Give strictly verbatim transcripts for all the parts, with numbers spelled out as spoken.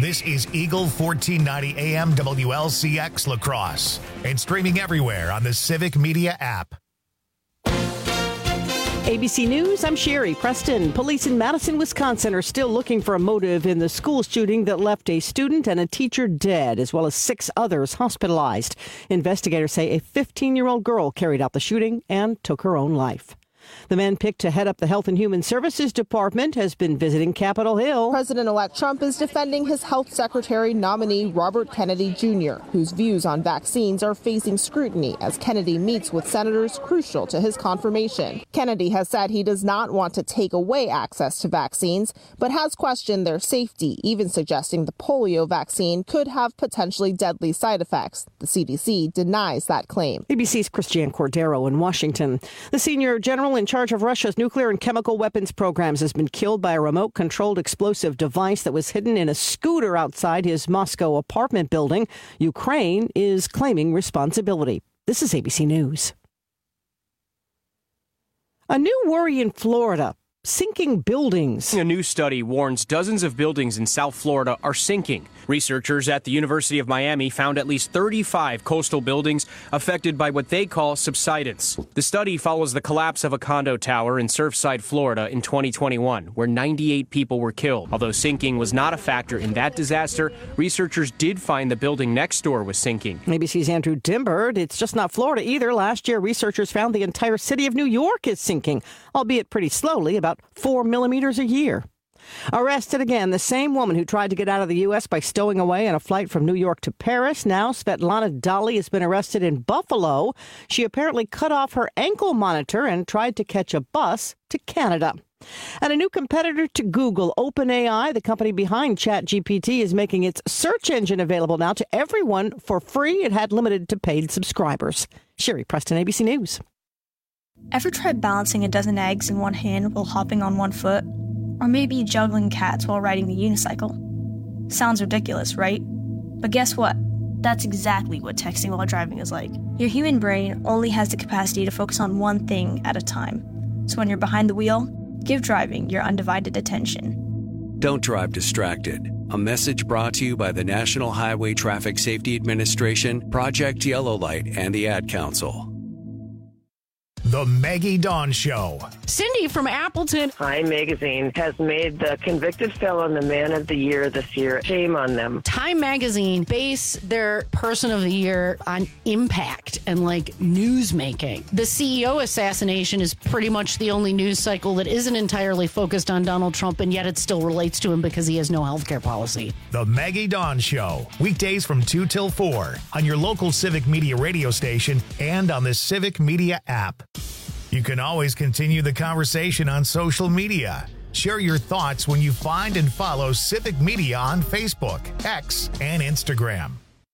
This is Eagle fourteen ninety A M W L C X La Crosse and streaming everywhere on the Civic Media app. A B C News, I'm Sherry Preston. Police in Madison, Wisconsin are still looking for a motive in the school shooting that left a student and a teacher dead, as well as six others hospitalized. Investigators say a fifteen-year-old girl carried out the shooting and took her own life. The man picked to head up the Health and Human Services Department has been visiting Capitol Hill. President-elect Trump is defending his health secretary nominee, Robert Kennedy Junior, whose views on vaccines are facing scrutiny as Kennedy meets with senators crucial to his confirmation. Kennedy has said he does not want to take away access to vaccines, but has questioned their safety, even suggesting the polio vaccine could have potentially deadly side effects. The C D C denies that claim. A B C's Christiane Cordero in Washington. The senior general in charge of Russia's nuclear and chemical weapons programs has been killed by a remote-controlled explosive device that was hidden in a scooter outside his Moscow apartment building. Ukraine is claiming responsibility. This is A B C News. A new worry in Florida. Sinking buildings. A new study warns dozens of buildings in South Florida are sinking. Researchers at the University of Miami found at least thirty-five coastal buildings affected by what they call subsidence. The study follows the collapse of a condo tower in Surfside, Florida in twenty twenty-one, where ninety-eight people were killed. Although sinking was not a factor in that disaster, researchers did find the building next door was sinking. A B C's Andrew Dimbert. It's just not Florida either. Last year, researchers found the entire city of New York is sinking, albeit pretty slowly, about four millimeters a year. Arrested again, the same woman who tried to get out of the U S by stowing away on a flight from New York to Paris. Now, Svetlana Dali has been arrested in Buffalo. She apparently cut off her ankle monitor and tried to catch a bus to Canada. And a new competitor to Google, OpenAI, the company behind ChatGPT, is making its search engine available now to everyone for free. It had limited to paid subscribers. Sherry Preston, A B C News. Ever tried balancing a dozen eggs in one hand while hopping on one foot? Or maybe juggling cats while riding the unicycle? Sounds ridiculous, right? But guess what? That's exactly what texting while driving is like. Your human brain only has the capacity to focus on one thing at a time. So when you're behind the wheel, give driving your undivided attention. Don't drive distracted. A message brought to you by the National Highway Traffic Safety Administration, Project Yellow Light, and the Ad Council. The Maggie Dawn Show. Cindy from Appleton. Time Magazine has made the convicted felon the man of the year this year. Shame on them. Time Magazine base their person of the year on impact and like news making. The C E O assassination is pretty much the only news cycle that isn't entirely focused on Donald Trump, and yet it still relates to him because he has no health care policy. The Maggie Dawn Show. Weekdays from two till four on your local Civic Media radio station and on the Civic Media app. You can always continue the conversation on social media. Share your thoughts when you find and follow Civic Media on Facebook, X, and Instagram.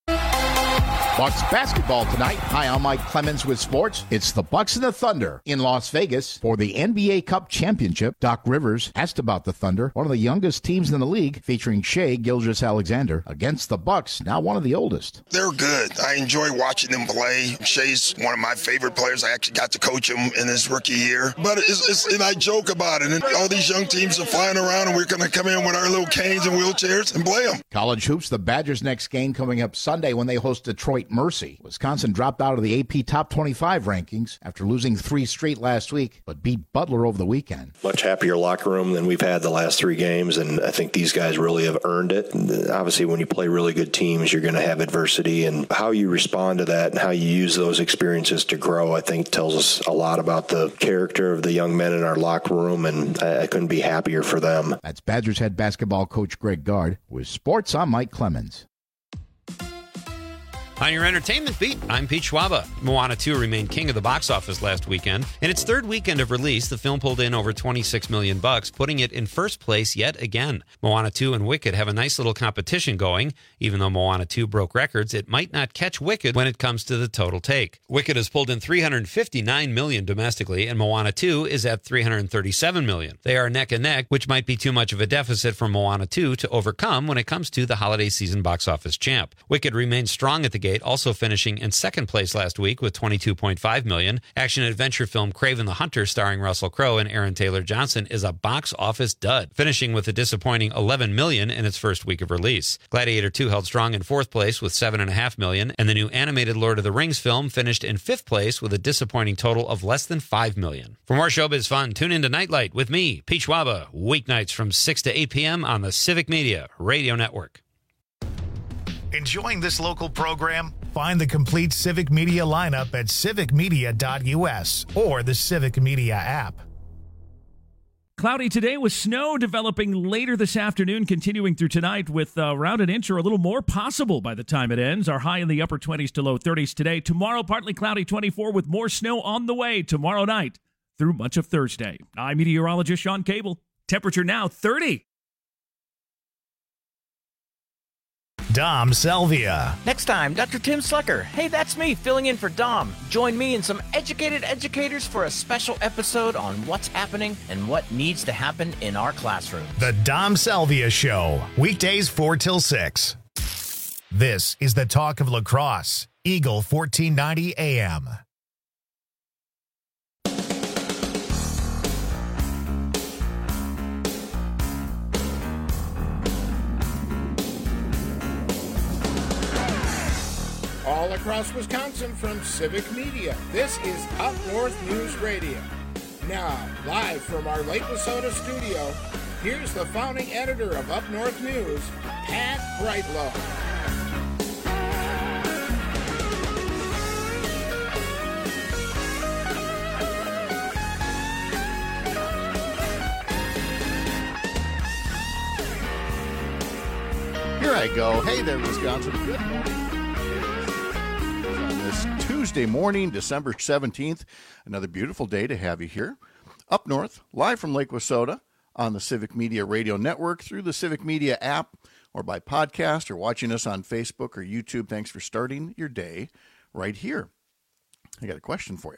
Bucks basketball tonight. Hi, I'm Mike Clemens with sports. It's the Bucks and the Thunder in Las Vegas for the N B A Cup Championship. Doc Rivers asked about the Thunder, one of the youngest teams in the league, featuring Shai Gilgeous-Alexander against the Bucks, now one of the oldest. They're good. I enjoy watching them play. Shai's one of my favorite players. I actually got to coach him in his rookie year. But it's, it's and I joke about it. And all these young teams are flying around, and we're going to come in with our little canes and wheelchairs and play them. College hoops, the Badgers' next game coming up Sunday when they host Detroit Mercy. Wisconsin dropped out of the A P Top twenty-five rankings after losing three straight last week, but beat Butler over the weekend. Much happier locker room than we've had the last three games, and I think these guys really have earned it. And obviously, when you play really good teams, you're going to have adversity, and how you respond to that and how you use those experiences to grow, I think, tells us a lot about the character of the young men in our locker room, and I, I couldn't be happier for them. That's Badgers head basketball coach Greg Gard. With sports, I'm Mike Clemens. On your entertainment beat, I'm Pete Schwaba. Moana two remained king of the box office last weekend. In its third weekend of release, the film pulled in over twenty-six million bucks, putting it in first place yet again. Moana two and Wicked have a nice little competition going. Even though Moana two broke records, it might not catch Wicked when it comes to the total take. Wicked has pulled in three hundred fifty-nine million dollars domestically, and Moana two is at three hundred thirty-seven million dollars. They are neck and neck, which might be too much of a deficit for Moana two to overcome when it comes to the holiday season box office champ. Wicked remains strong at the Renegade, also finishing in second place last week with twenty-two point five million dollars. Action-adventure film Kraven the Hunter, starring Russell Crowe and Aaron Taylor Johnson, is a box office dud, finishing with a disappointing eleven million dollars in its first week of release. Gladiator two held strong in fourth place with seven point five million dollars, and the new animated Lord of the Rings film finished in fifth place with a disappointing total of less than five million dollars. For more showbiz fun, tune into Nightlight with me, Pete Schwaba, weeknights from six to eight p.m. on the Civic Media Radio Network. Enjoying this local program? Find the complete Civic Media lineup at civic media dot u s or the Civic Media app. Cloudy today with snow developing later this afternoon, continuing through tonight with uh, around an inch or a little more possible by the time it ends. Our high in the upper twenties to low thirties today. Tomorrow, partly cloudy, twenty-four, with more snow on the way tomorrow night through much of Thursday. I'm meteorologist Sean Cable. Temperature now thirty. Dom Salvia. Next time, Doctor Tim Slucker. Hey, that's me, filling in for Dom. Join me and some educated educators for a special episode on what's happening and what needs to happen in our classroom. The Dom Salvia Show, weekdays four till six. This is the talk of lacrosse, Eagle fourteen ninety A M. All across Wisconsin from Civic Media, this is Up North News Radio. Now, live from our Lake Wissota studio, here's the founding editor of Up North News, Pat Brightlow. Here I go. Hey there, Wisconsin. Good morning. Tuesday morning, December seventeenth. Another beautiful day to have you here. Up north, live from Lake Wissota on the Civic Media Radio Network, through the Civic Media app, or by podcast, or watching us on Facebook or YouTube. Thanks for starting your day right here. I got a question for you.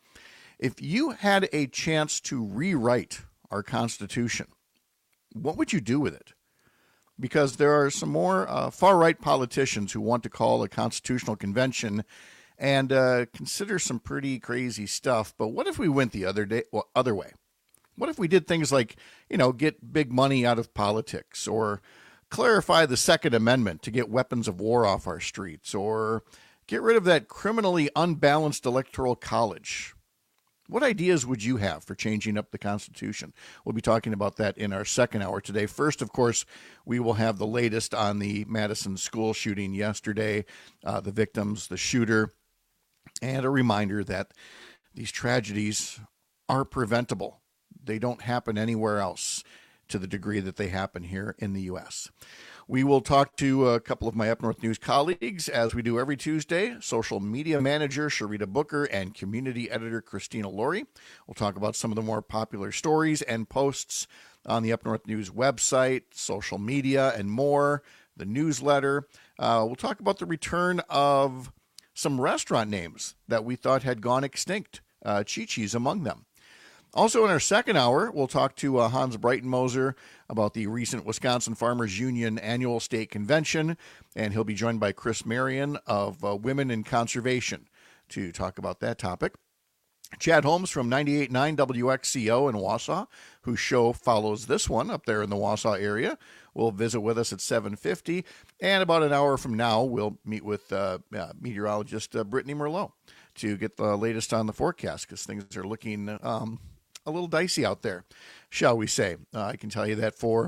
If you had a chance to rewrite our Constitution, what would you do with it? Because there are some more uh, far-right politicians who want to call a constitutional convention and uh, consider some pretty crazy stuff. But what if we went the other day, well, other way? What if we did things like, you know, get big money out of politics, or clarify the Second Amendment to get weapons of war off our streets, or get rid of that criminally unbalanced electoral college? What ideas would you have for changing up the Constitution? We'll be talking about that in our second hour today. First, of course, we will have the latest on the Madison school shooting yesterday, uh, the victims, the shooter, and a reminder that these tragedies are preventable. They don't happen anywhere else to the degree that they happen here in the U S We will talk to a couple of my Up North News colleagues, as we do every Tuesday. Social media manager Sharita Booker and community editor Christina Laurie. We'll talk about some of the more popular stories and posts on the Up North News website, social media, and more, the newsletter. Uh, we'll talk about the return of some restaurant names that we thought had gone extinct, uh, Chi-Chi's among them. Also in our second hour, we'll talk to uh, Hans Breitenmoser about the recent Wisconsin Farmers Union Annual State Convention, and he'll be joined by Chris Marion of uh, Women in Conservation to talk about that topic. Chad Holmes from ninety-eight point nine W X C O in Wausau, whose show follows this one up there in the Wausau area, will visit with us at seven fifty. And about an hour from now, we'll meet with uh, uh, meteorologist uh, Brittany Merlot to get the latest on the forecast, because things are looking um, a little dicey out there, shall we say. Uh, I can tell you that for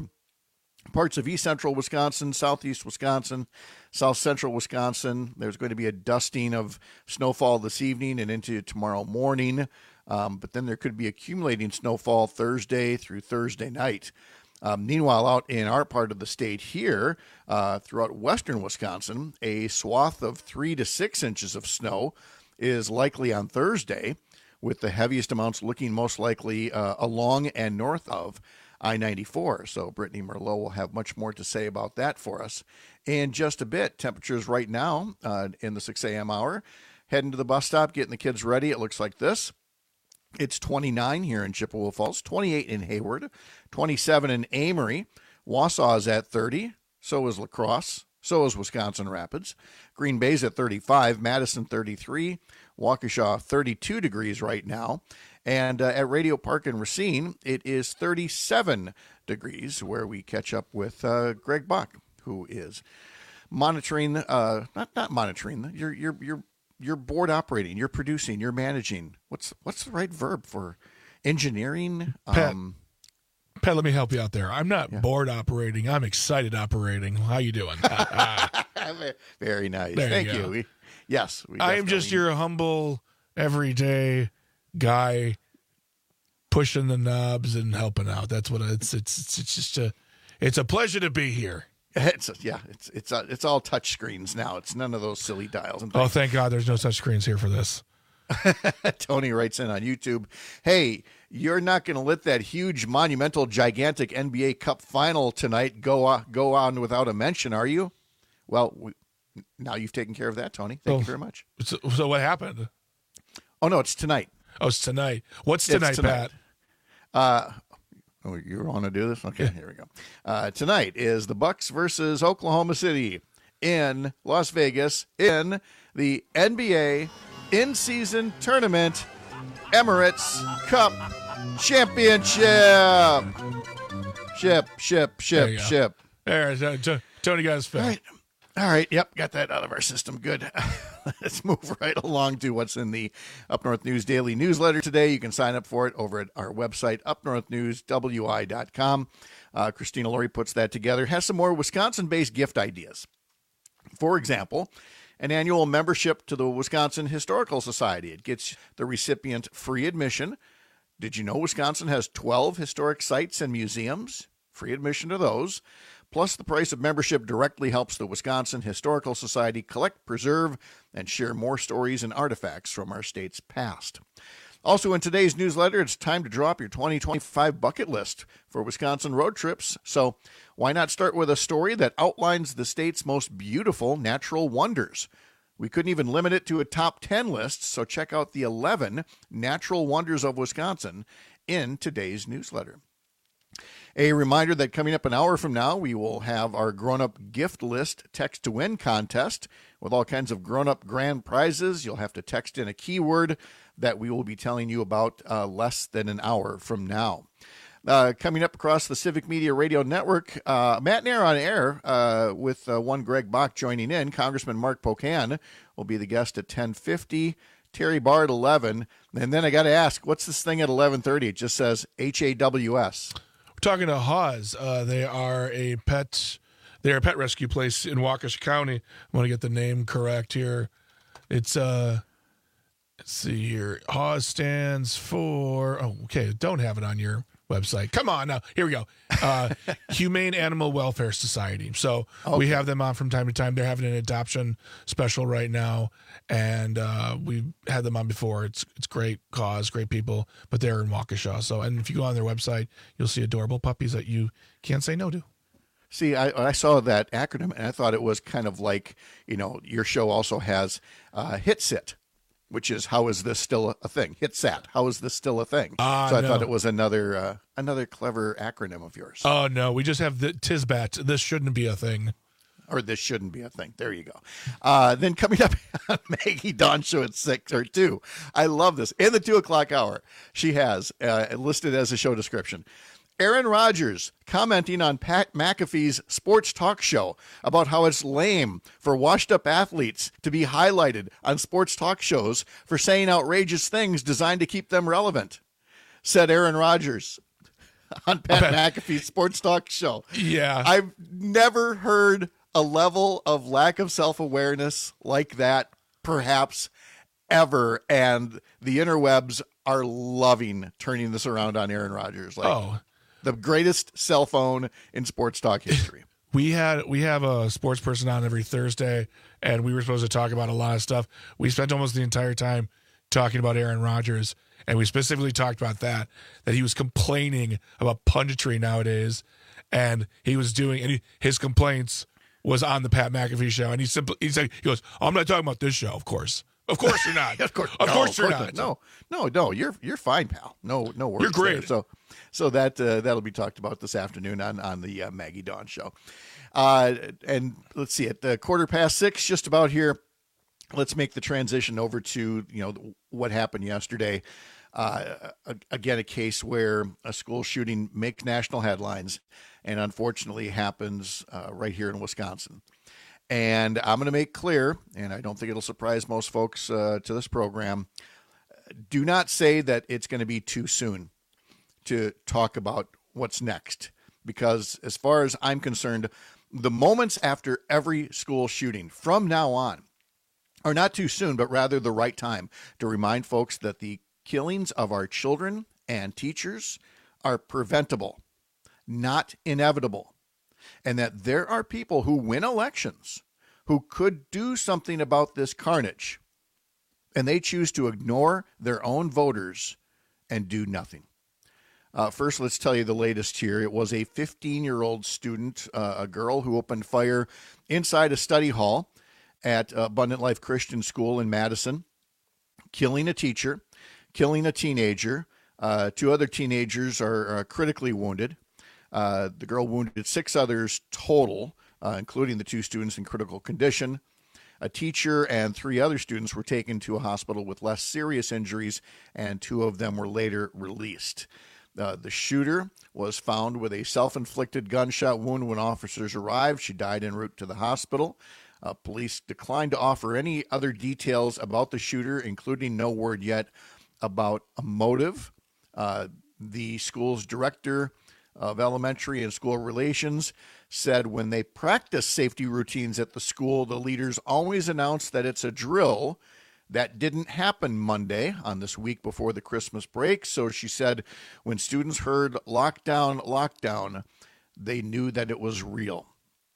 parts of east central Wisconsin, southeast Wisconsin, south central Wisconsin, there's going to be a dusting of snowfall this evening and into tomorrow morning. Um, but then there could be accumulating snowfall Thursday through Thursday night. Um, meanwhile, out in our part of the state here, uh, throughout western Wisconsin, a swath of three to six inches of snow is likely on Thursday, with the heaviest amounts looking most likely uh, along and north of I ninety-four. So Brittany Merlot will have much more to say about that for us in just a bit. Temperatures right now uh, in the six a.m. hour. Heading to the bus stop, getting the kids ready. It looks like this. It's twenty-nine here in Chippewa Falls, twenty-eight in Hayward, twenty-seven in Amory. Wausau is at thirty. So is La Crosse. So is Wisconsin Rapids. Green Bay's at thirty-five, Madison thirty-three, Waukesha thirty-two degrees right now. And uh, at Radio Park in Racine, it is thirty-seven degrees, where we catch up with uh, Greg Bach, who is monitoring, uh, not not monitoring, you're, you're, you're, you're board operating, you're producing, you're managing. What's what's the right verb for engineering? Pat, um, Pat, let me help you out there. I'm not yeah. board operating. I'm excited operating. How you doing? Very nice. There Thank you. you. We, yes. We I am just your humble, everyday guy pushing the knobs and helping out. That's what it's. It's. It's, it's just a. It's a pleasure to be here. It's yeah. It's it's uh, it's all touch screens now. It's none of those silly dials. And oh, thank God, there's no touch screens here for this. Tony writes in on YouTube, hey, you're not going to let that huge, monumental, gigantic N B A Cup final tonight go on, go on without a mention, are you? Well, we, now you've taken care of that, Tony. Thank oh, you very much. So, so what happened? Oh, no, it's tonight. Oh, it's tonight. What's tonight, tonight. Pat? Uh, oh, you want to do this? Okay, yeah. Here we go. Uh, tonight is the Bucks versus Oklahoma City in Las Vegas in the N B A in-season tournament Emirates Cup Championship. Ship, ship, ship, there ship. There, uh, Tony got his fit. All right. All right. Yep. Got that out of our system. Good. Let's move right along to what's in the Up North News Daily newsletter today. You can sign up for it over at our website, up north news w i dot com. Uh, Christina Laurie puts that together. Has some more Wisconsin-based gift ideas. For example, an annual membership to the Wisconsin Historical Society. It gets the recipient free admission. Did you know Wisconsin has twelve historic sites and museums? Free admission to those. Plus, the price of membership directly helps the Wisconsin Historical Society collect, preserve, and share more stories and artifacts from our state's past. Also in today's newsletter, it's time to drop your twenty twenty-five bucket list for Wisconsin road trips. So why not start with a story that outlines the state's most beautiful natural wonders? We couldn't even limit it to a top ten list, so check out the eleven natural wonders of Wisconsin in today's newsletter. A reminder that coming up an hour from now, we will have our grown-up gift list text to win contest with all kinds of grown-up grand prizes. You'll have to text in a keyword that we will be telling you about uh, less than an hour from now. Uh, coming up across the Civic Media Radio Network, uh, Matt Nair on air uh, with uh, one Greg Bach joining in. Congressman Mark Pocan will be the guest at ten fifty. Terry Barr at eleven. And then I got to ask, what's this thing at eleven thirty? It just says H A W S. We're talking to Haws. Uh, they are a pet. They're a pet rescue place in Waukesha County. I want to get the name correct here. It's uh, let's see here. Haws stands for. Oh, okay. Don't have it on your website. Come on now. Here we go. Uh, Humane Animal Welfare Society. So okay. We have them on from time to time. They're having an adoption special right now, and uh, we've had them on before. It's it's great cause, great people, but they're in Waukesha. So, and if you go on their website, you'll see adorable puppies that you can't say no to. See, I, I saw that acronym, and I thought it was kind of like, you know, your show also has uh, HitSit, which is how is this still a thing? HitSat, how is this still a thing? Uh, so I no. thought it was another uh, another clever acronym of yours. Oh, no, we just have the TISBAT. This shouldn't be a thing. Or this shouldn't be a thing. There you go. Uh, then coming up on Maggie Dawn Show at six or two. I love this. In the two o'clock hour, she has uh, listed as a show description, Aaron Rodgers commenting on Pat McAfee's sports talk show about how it's lame for washed-up athletes to be highlighted on sports talk shows for saying outrageous things designed to keep them relevant, said Aaron Rodgers on Pat okay. McAfee's sports talk show. Yeah. I've never heard a level of lack of self-awareness like that, perhaps, ever, and the interwebs are loving turning this around on Aaron Rodgers. Like, oh. The greatest cell phone in sports talk history. We had we have a sports person on every Thursday, and we were supposed to talk about a lot of stuff. We spent almost the entire time talking about Aaron Rodgers, and we specifically talked about that, that he was complaining about punditry nowadays, and he was doing, and he, his complaints was on the Pat McAfee show, and he simply he said he goes, oh, I'm not talking about this show, of course. Of course you're not. of course, of no, course of you're course not. No, no, no. You're you're fine, pal. No, no worries. You're great. There. So, so that uh, that'll be talked about this afternoon on on the uh, Maggie Dawn Show. Uh, and let's see, at the quarter past six, just about here, let's make the transition over to, you know, what happened yesterday. Uh, again, a case where a school shooting makes national headlines and unfortunately happens uh, right here in Wisconsin. And I'm going to make clear, and I don't think it'll surprise most folks uh, to this program, do not say that it's going to be too soon to talk about what's next. Because as far as I'm concerned, the moments after every school shooting from now on are not too soon, but rather the right time to remind folks that the killings of our children and teachers are preventable, not inevitable, and that there are people who win elections who could do something about this carnage, and they choose to ignore their own voters and do nothing. Uh, first, let's tell you the latest here. It was a fifteen-year-old student, uh, a girl who opened fire inside a study hall at Abundant Life Christian School in Madison, killing a teacher, killing a teenager. Uh, two other teenagers are uh, critically wounded. Uh, the girl wounded six others total, uh, including the two students in critical condition. A teacher and three other students were taken to a hospital with less serious injuries, and two of them were later released. Uh, the shooter was found with a self-inflicted gunshot wound when officers arrived. She died en route to the hospital. Uh, police declined to offer any other details about the shooter, including no word yet about a motive. Uh, the school's director of elementary and school relations said when they practice safety routines at the school, the leaders always announce that it's a drill. That didn't happen Monday on this week before the Christmas break. So she said when students heard lockdown, lockdown, they knew that it was real.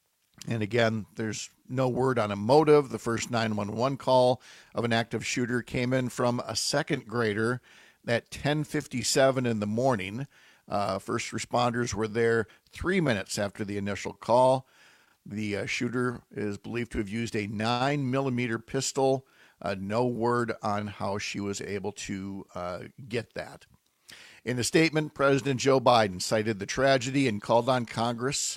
And again, there's no word on a motive. The first nine one one call of an active shooter came in from a second grader at ten fifty-seven in the morning. Uh, first responders were there three minutes after the initial call. The uh, shooter is believed to have used a nine millimeter pistol. Uh, no word on how she was able to uh, get that. In a statement, President Joe Biden cited the tragedy and called on Congress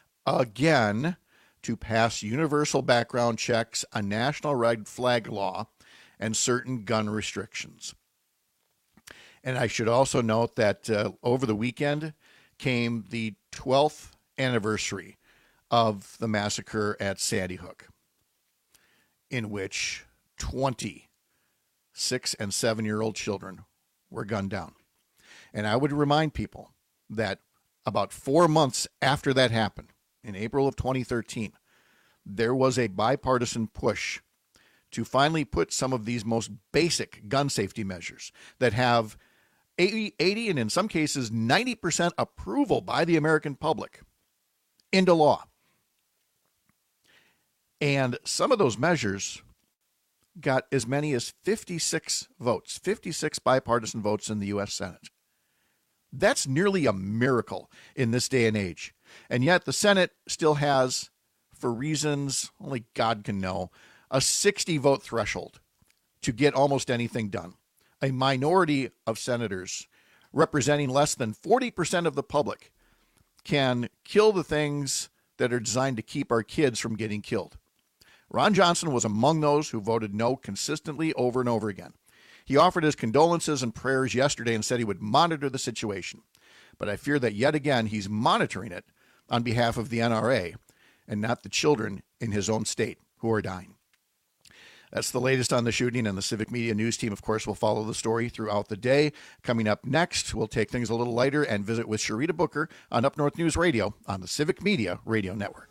again to pass universal background checks, a national red flag law, and certain gun restrictions. And I should also note that uh, over the weekend came the twelfth anniversary of the massacre at Sandy Hook, in which twenty six and seven year old children were gunned down. And I would remind people that about four months after that happened, in April of twenty thirteen, there was a bipartisan push to finally put some of these most basic gun safety measures that have eighty, eighty and in some cases ninety percent approval by the American public into law. And some of those measures got as many as fifty-six votes, fifty-six bipartisan votes in the U S Senate. That's nearly a miracle in this day and age. And yet the Senate still has, for reasons only God can know, a sixty vote threshold to get almost anything done. A minority of senators representing less than forty percent of the public can kill the things that are designed to keep our kids from getting killed. Ron Johnson was among those who voted no consistently over and over again. He offered his condolences and prayers yesterday and said he would monitor the situation. But I fear that yet again he's monitoring it on behalf of the N R A and not the children in his own state who are dying. That's the latest on the shooting, and the Civic Media News team, of course, will follow the story throughout the day. Coming up next, we'll take things a little lighter and visit with Sharita Booker on Up North News Radio on the Civic Media Radio Network.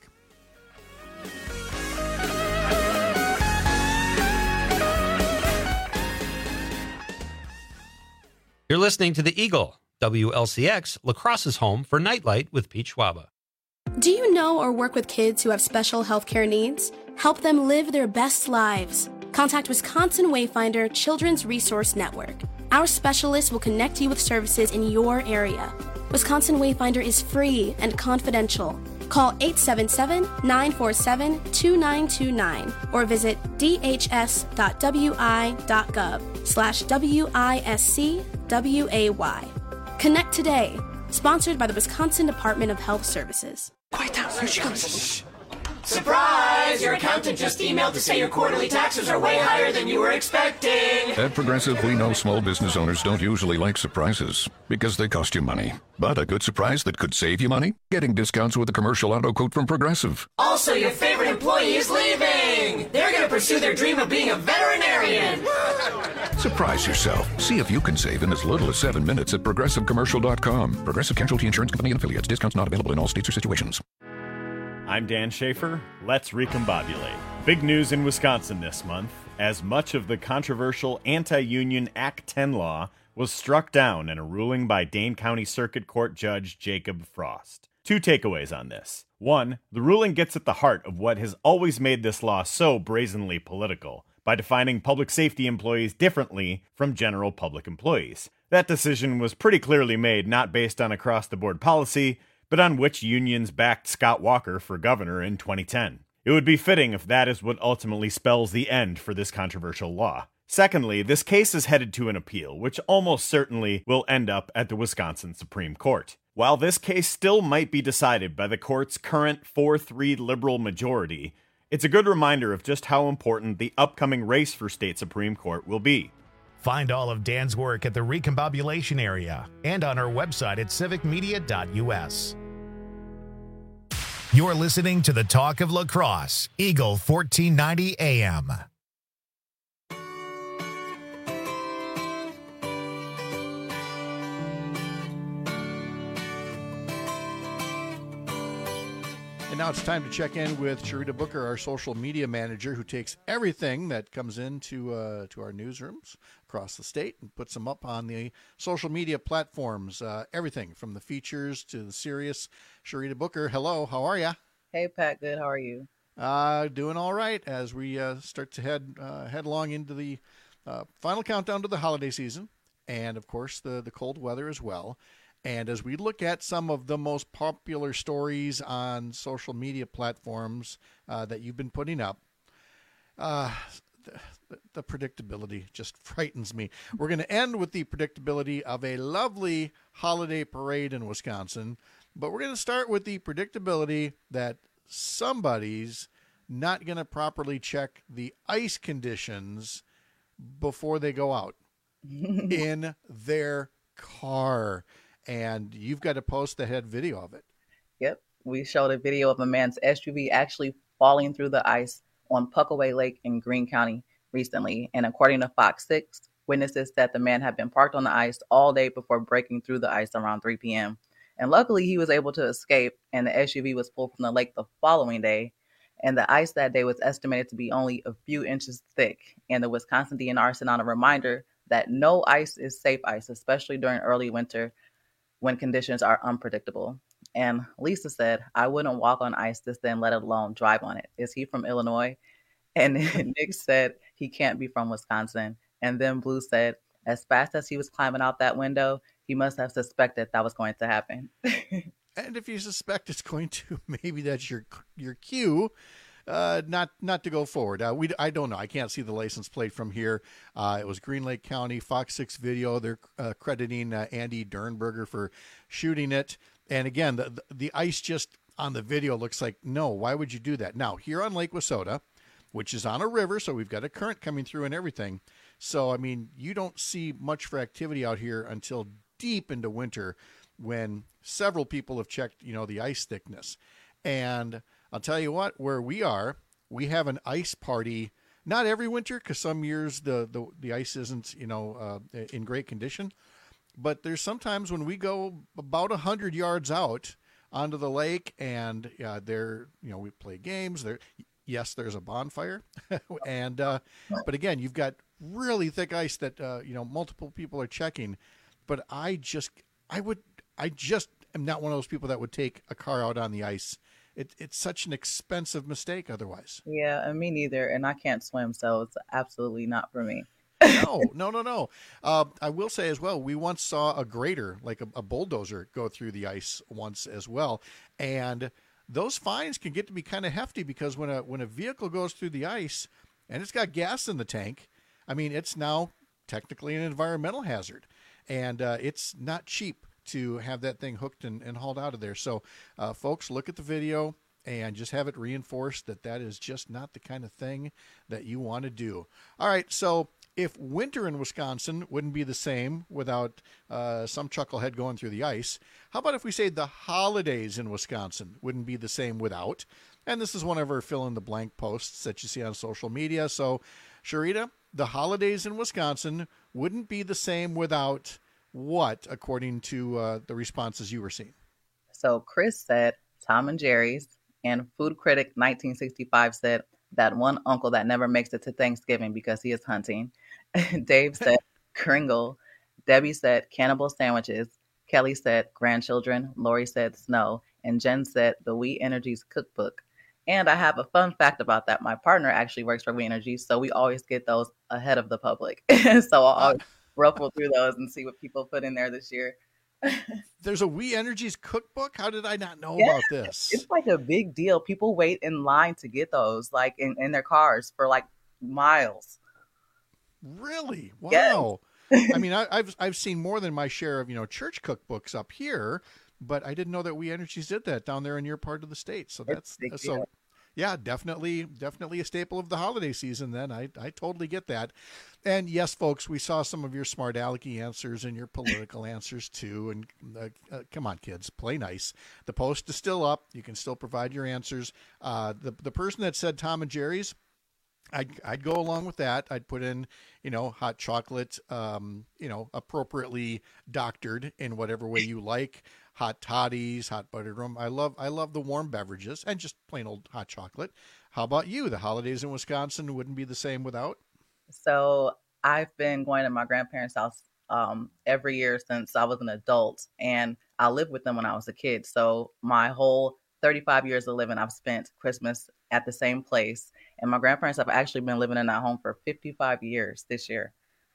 You're listening to The Eagle, W L C X, La Crosse's home for Nightlight with Pete Schwaba. Do you know or work with kids who have special healthcare needs? Help them live their best lives. Contact Wisconsin Wayfinder Children's Resource Network. Our specialists will connect you with services in your area. Wisconsin Wayfinder is free and confidential. Call eight seven seven, nine four seven, two nine two nine or visit dhs.wi.gov slash W-I-S-C-W-A-Y. Connect today. Sponsored by the Wisconsin Department of Health Services. Quiet down. Here she comes. Surprise! Your accountant just emailed to say your quarterly taxes are way higher than you were expecting. At Progressive, we know small business owners don't usually like surprises because they cost you money. But a good surprise that could save you money? Getting discounts with a commercial auto quote from Progressive. Also, your favorite employee is leaving. They're going to pursue their dream of being a veterinarian. Surprise yourself. See if you can save in as little as seven minutes at progressive commercial dot com. Progressive Casualty Insurance Company and Affiliates. Discounts not available in all states or situations. I'm Dan Schaefer. Let's recombobulate. Big news in Wisconsin this month, as much of the controversial anti-union Act ten law was struck down in a ruling by Dane County Circuit Court Judge Jacob Frost. Two takeaways on this. One, the ruling gets at the heart of what has always made this law so brazenly political, by defining public safety employees differently from general public employees. That decision was pretty clearly made not based on across-the-board policy, but on which unions backed Scott Walker for governor in twenty ten. It would be fitting if that is what ultimately spells the end for this controversial law. Secondly, this case is headed to an appeal, which almost certainly will end up at the Wisconsin Supreme Court. While this case still might be decided by the court's current four three liberal majority, it's a good reminder of just how important the upcoming race for state Supreme Court will be. Find all of Dan's work at the Recombobulation area and on our website at civic media dot u s. You're listening to the Talk of La Crosse, Eagle fourteen ninety A M. And now it's time to check in with Sharita Booker, our social media manager, who takes everything that comes into uh, to our newsrooms across the state and puts them up on the social media platforms. Uh, everything from the features to the serious. Sharita Booker, hello. How are you? Hey, Pat. Good. How are you? Uh, doing all right as we uh, start to head uh, headlong into the uh, final countdown to the holiday season, and of course the the cold weather as well. And as we look at some of the most popular stories on social media platforms uh, that you've been putting up, uh, the, the predictability just frightens me. We're going to end with the predictability of a lovely holiday parade in Wisconsin, but we're going to start with the predictability that somebody's not going to properly check the ice conditions before they go out in their car. And you've got to post the head video of it. Yep. We showed a video of a man's S U V actually falling through the ice on Puckaway Lake in Greene County recently. And according to Fox six, witnesses said the man had been parked on the ice all day before breaking through the ice around three p.m. And luckily, he was able to escape, and the S U V was pulled from the lake the following day. And the ice that day was estimated to be only a few inches thick. And the Wisconsin D N R sent out a reminder that no ice is safe ice, especially during early winter, when conditions are unpredictable. And Lisa said, I wouldn't walk on ice this then, let alone drive on it. Is he from Illinois? And Nick said he can't be from Wisconsin. And then Blue said, as fast as he was climbing out that window, he must have suspected that was going to happen. And if you suspect it's going to, maybe that's your your cue uh, not not to go forward. Uh, we I don't know. I can't see the license plate from here. Uh, it was Green Lake County, Fox six video. They're uh, crediting uh, Andy Dernberger for shooting it. And again, the, the the ice just on the video looks like, no, why would you do that? Now, here on Lake Wissota, which is on a river, so we've got a current coming through and everything. So, I mean, you don't see much for activity out here until deep into winter when several people have checked, you know, the ice thickness. And I'll tell you what, where we are, we have an ice party, not every winter, because some years the, the, the ice isn't, you know, uh, in great condition. But there's sometimes when we go about one hundred yards out onto the lake and uh, there, you know, we play games. There, yes, there's a bonfire. and uh, But again, you've got really thick ice that, uh, you know, multiple people are checking. But I just, I would, I just am not one of those people that would take a car out on the ice. It, it's such an expensive mistake otherwise. Yeah, and me neither. And I can't swim, so it's absolutely not for me. no, no, no, no. Uh, I will say as well, we once saw a grader, like a, a bulldozer, go through the ice once as well. And those fines can get to be kind of hefty because when a when a vehicle goes through the ice and it's got gas in the tank, I mean, it's now technically an environmental hazard. And uh, it's not cheap to have that thing hooked and, and hauled out of there. So, uh, folks, look at the video and just have it reinforced that that is just not the kind of thing that you want to do. All right, so if winter in Wisconsin wouldn't be the same without uh, some chucklehead going through the ice, how about if we say the holidays in Wisconsin wouldn't be the same without? And this is one of our fill-in-the-blank posts that you see on social media. So, Sharita, the holidays in Wisconsin wouldn't be the same without what, according to uh, the responses you were seeing? So Chris said Tom and Jerry's, and Food Critic nineteen sixty-five said that one uncle that never makes it to Thanksgiving because he is hunting. Dave said Kringle. Debbie said cannibal sandwiches. Kelly said grandchildren. Lori said snow. And Jen said the We Energies cookbook. And I have a fun fact about that. My partner actually works for We Energy, so we always get those ahead of the public. So I'll always ruffle through those and see what people put in there this year. There's a We Energies cookbook? How did I not know Yeah, about this? It's like a big deal. People wait in line to get those, like in, in their cars for like miles. Really? Yes. Wow. I mean, I, I've I've seen more than my share of, you know, church cookbooks up here, but I didn't know that We Energies did that down there in your part of the state. So that's big so. deal. Yeah, definitely, definitely a staple of the holiday season. Then I, I totally get that. And yes, folks, we saw some of your smart alecky answers and your political answers too. And uh, uh, come on, kids, play nice. The post is still up. You can still provide your answers. Uh, the the person that said Tom and Jerry's, I'd I'd go along with that. I'd put in, you know, hot chocolate, um, you know, appropriately doctored in whatever way you like. Hot toddies, hot buttered rum. I love I love the warm beverages and just plain old hot chocolate. How about you? The holidays in Wisconsin wouldn't be the same without? So I've been going to my grandparents' house um, every year since I was an adult, and I lived with them when I was a kid. So my whole thirty-five years of living, I've spent Christmas at the same place. And my grandparents have actually been living in that home for fifty-five years this year.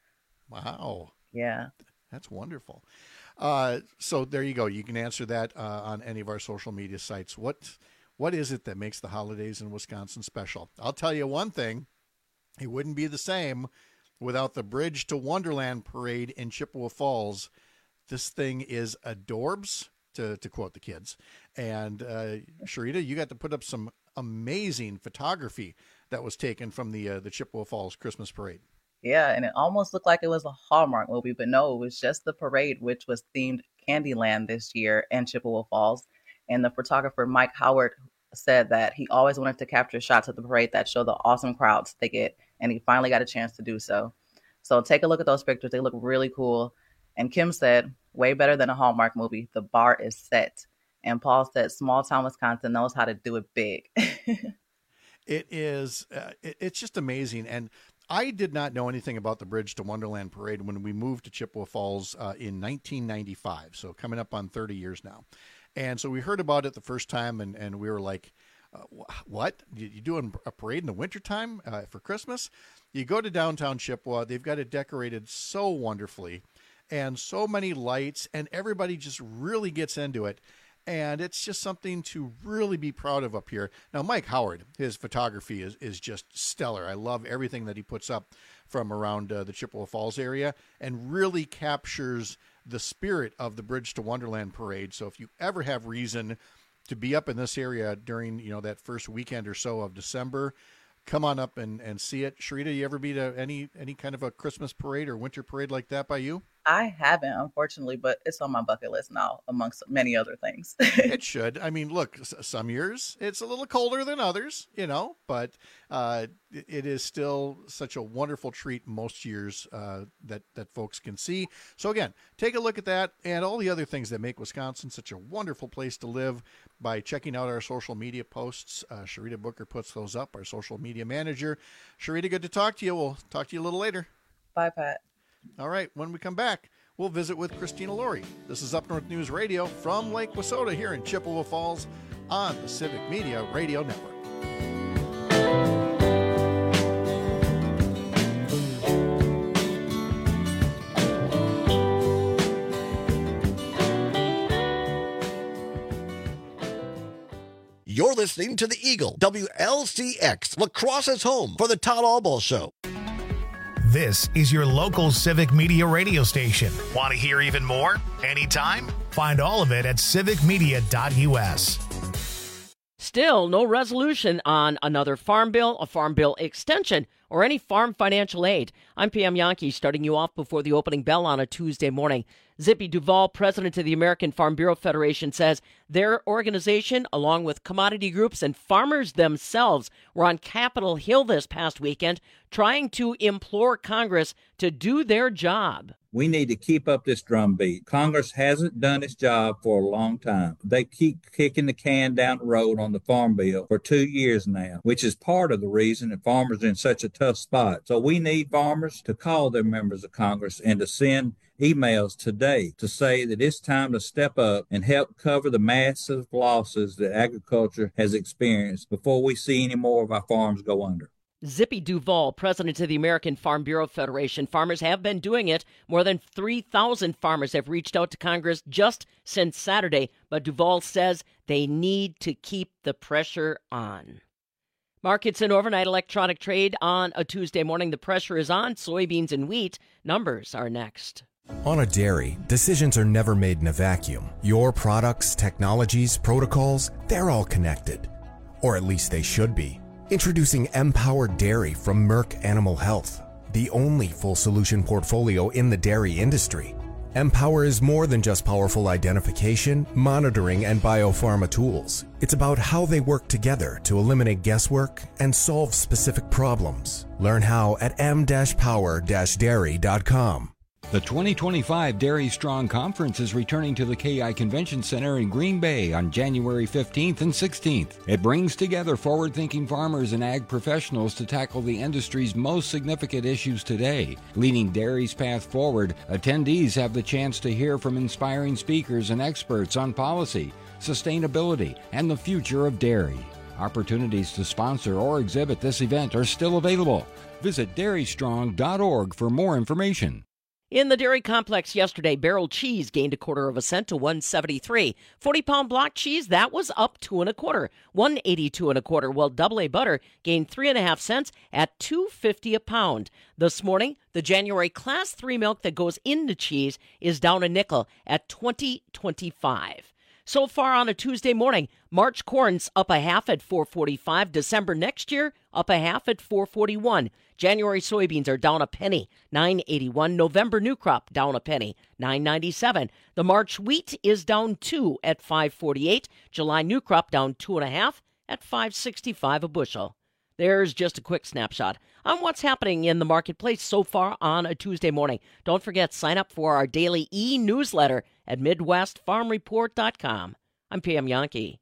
Wow. Yeah. That's wonderful. Uh, so there you go. You can answer that uh, on any of our social media sites. What What is it that makes the holidays in Wisconsin special? I'll tell you one thing. It wouldn't be the same without the Bridge to Wonderland parade in Chippewa Falls. This thing is adorbs, to, to quote the kids. And uh, Sharita, you got to put up some amazing photography that was taken from the uh, the Chippewa Falls Christmas parade. Yeah, and it almost looked like it was a Hallmark movie, but no, it was just the parade, which was themed Candyland this year in Chippewa Falls. And the photographer, Mike Howard, said that he always wanted to capture shots of the parade that show the awesome crowds they get, and he finally got a chance to do so. So take a look at those pictures. They look really cool. And Kim said, way better than a Hallmark movie. The bar is set. And Paul said, small town Wisconsin knows how to do it big. It is, uh, it, it's just amazing. And I did not know anything about the Bridge to Wonderland parade when we moved to Chippewa Falls uh, in nineteen ninety-five. So coming up on thirty years now. And so we heard about it the first time, and, and we were like, uh, what? You, you doing a parade in the wintertime uh, for Christmas? You go to downtown Chippewa. They've got it decorated so wonderfully and so many lights, and everybody just really gets into it. And it's just something to really be proud of up here. Now, Mike Howard, his photography is, is just stellar. I love everything that he puts up from around uh, the Chippewa Falls area and really captures the spirit of the Bridge to Wonderland parade. So if you ever have reason to be up in this area during, you know, that first weekend or so of December, come on up and, and see it. Sharita, you ever be to any, any kind of a Christmas parade or winter parade like that by you? I haven't, unfortunately, but it's on my bucket list now, amongst many other things. It should. I mean, look, some years it's a little colder than others, you know, but uh, it is still such a wonderful treat most years uh, that, that folks can see. So, again, take a look at that and all the other things that make Wisconsin such a wonderful place to live by checking out our social media posts. Uh, Sharita Booker puts those up, our social media manager. Sharita, good to talk to you. We'll talk to you a little later. Bye, Pat. All right, when we come back, we'll visit with Christina Laurie. This is Up North News Radio from Lake Wissota here in Chippewa Falls on the Civic Media Radio Network. You're listening to The Eagle, W L C X, La Crosse's home for the Todd Albaugh Show. This is your local Civic Media radio station. Want to hear even more? Anytime? Find all of it at civic media dot u s. Still, no resolution on another farm bill, a farm bill extension, or any farm financial aid. I'm P M Yankee, starting you off before the opening bell on a Tuesday morning. Zippy Duvall, president of the American Farm Bureau Federation, says their organization, along with commodity groups and farmers themselves, were on Capitol Hill this past weekend trying to implore Congress to do their job. We need to keep up this drumbeat. Congress hasn't done its job for a long time. They keep kicking the can down the road on the farm bill for two years now, which is part of the reason that farmers are in such a tough spot. So we need farmers to call their members of Congress and to send emails today to say that it's time to step up and help cover the massive losses that agriculture has experienced before we see any more of our farms go under. Zippy Duvall, president of the American Farm Bureau Federation. Farmers have been doing it. More than three thousand farmers have reached out to Congress just since Saturday, but Duvall says they need to keep the pressure on. Markets and overnight electronic trade on a Tuesday morning. The pressure is on soybeans and wheat. Numbers are next. On a dairy, decisions are never made in a vacuum. Your products, technologies, protocols, they're all connected. Or at least they should be. Introducing Empower Dairy from Merck Animal Health, the only full solution portfolio in the dairy industry. Empower is more than just powerful identification, monitoring, and biopharma tools. It's about how they work together to eliminate guesswork and solve specific problems. Learn how at m dash power dash dairy dot com. The twenty twenty-five Dairy Strong Conference is returning to the K I Convention Center in Green Bay on January fifteenth and sixteenth. It brings together forward-thinking farmers and ag professionals to tackle the industry's most significant issues today. Leading dairy's path forward, attendees have the chance to hear from inspiring speakers and experts on policy, sustainability, and the future of dairy. Opportunities to sponsor or exhibit this event are still available. Visit dairy strong dot org for more information. In the dairy complex yesterday, barrel cheese gained a quarter of a cent to one seventy-three. forty-pound block cheese, that was up two and a quarter, one eighty-two and a quarter. While double A butter gained three and a half cents at two fifty a pound. This morning, the January class three milk that goes into cheese is down a nickel at twenty twenty-five. So far on a Tuesday morning, March corn's up a half at four forty-five. December next year, up a half at four forty-one. January soybeans are down a penny, nine eighty-one. November new crop down a penny, nine ninety-seven. The March wheat is down two at five forty-eight. July new crop down two and a half at five sixty-five a bushel. There's just a quick snapshot on what's happening in the marketplace so far on a Tuesday morning. Don't forget, sign up for our daily e-newsletter at midwest farm report dot com. I'm P M Yankee.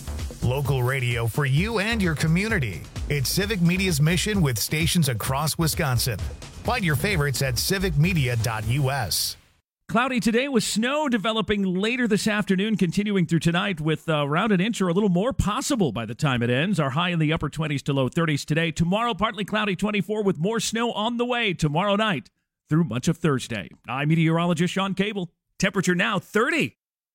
Local radio for you and your community. It's Civic Media's mission with stations across Wisconsin. Find your favorites at civic media dot u s. Cloudy today with snow developing later this afternoon, continuing through tonight with uh, around an inch or a little more possible by the time it ends. Our high in the upper twenties to low thirties today. Tomorrow, partly cloudy, twenty-four with more snow on the way tomorrow night through much of Thursday. I'm meteorologist Sean Cable. Temperature now thirty.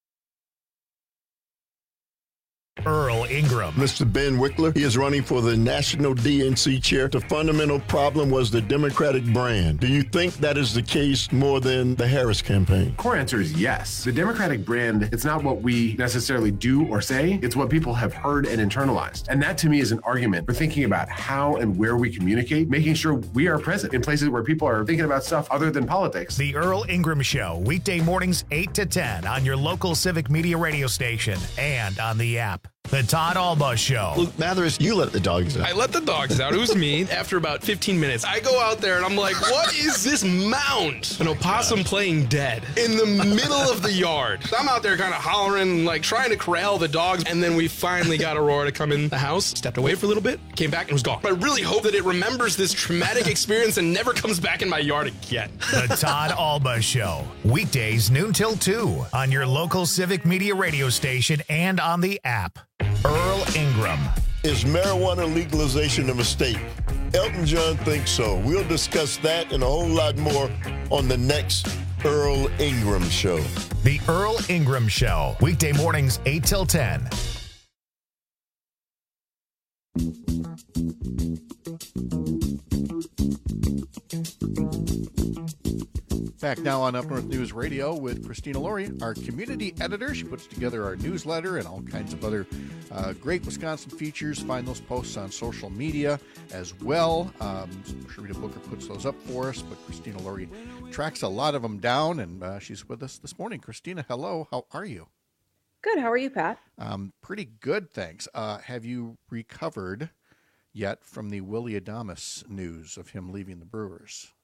Earl Ingram. Mister Ben Wickler, he is running for the National D N C chair. The fundamental problem was the Democratic brand. Do you think that is the case more than the Harris campaign? Core answer is yes. The Democratic brand, it's not what we necessarily do or say, it's what people have heard and internalized. And that to me is an argument for thinking about how and where we communicate, making sure we are present in places where people are thinking about stuff other than politics. The Earl Ingram Show, weekday mornings eight to ten on your local Civic Media radio station and on the app. The Todd Alba Show. Luke Mathers, you let the dogs out. I let the dogs out. It was me. After about fifteen minutes, I go out there and I'm like, what is this mound? An opossum oh playing dead in the middle of the yard. So I'm out there kind of hollering, like trying to corral the dogs. And then we finally got Aurora to come in the house, stepped away for a little bit, came back and was gone. But I really hope that it remembers this traumatic experience and never comes back in my yard again. The Todd Alba Show. Weekdays noon till two on your local Civic Media radio station and on the app. Earl Ingram. Is marijuana legalization a mistake? Elton John thinks so. We'll discuss that and a whole lot more on the next Earl Ingram Show. The Earl Ingram Show. Weekday mornings eight till ten. Back now on Up North News Radio with Christina Laurie, our community editor. She puts together our newsletter and all kinds of other uh, great Wisconsin features. Find those posts on social media as well. Um, Sharita Booker puts those up for us, but Christina Laurie tracks a lot of them down, and uh, she's with us this morning. Christina, hello. How are you? Good. How are you, Pat? Um, pretty good, thanks. Uh, have you recovered yet from the Willy Adames news of him leaving the Brewers?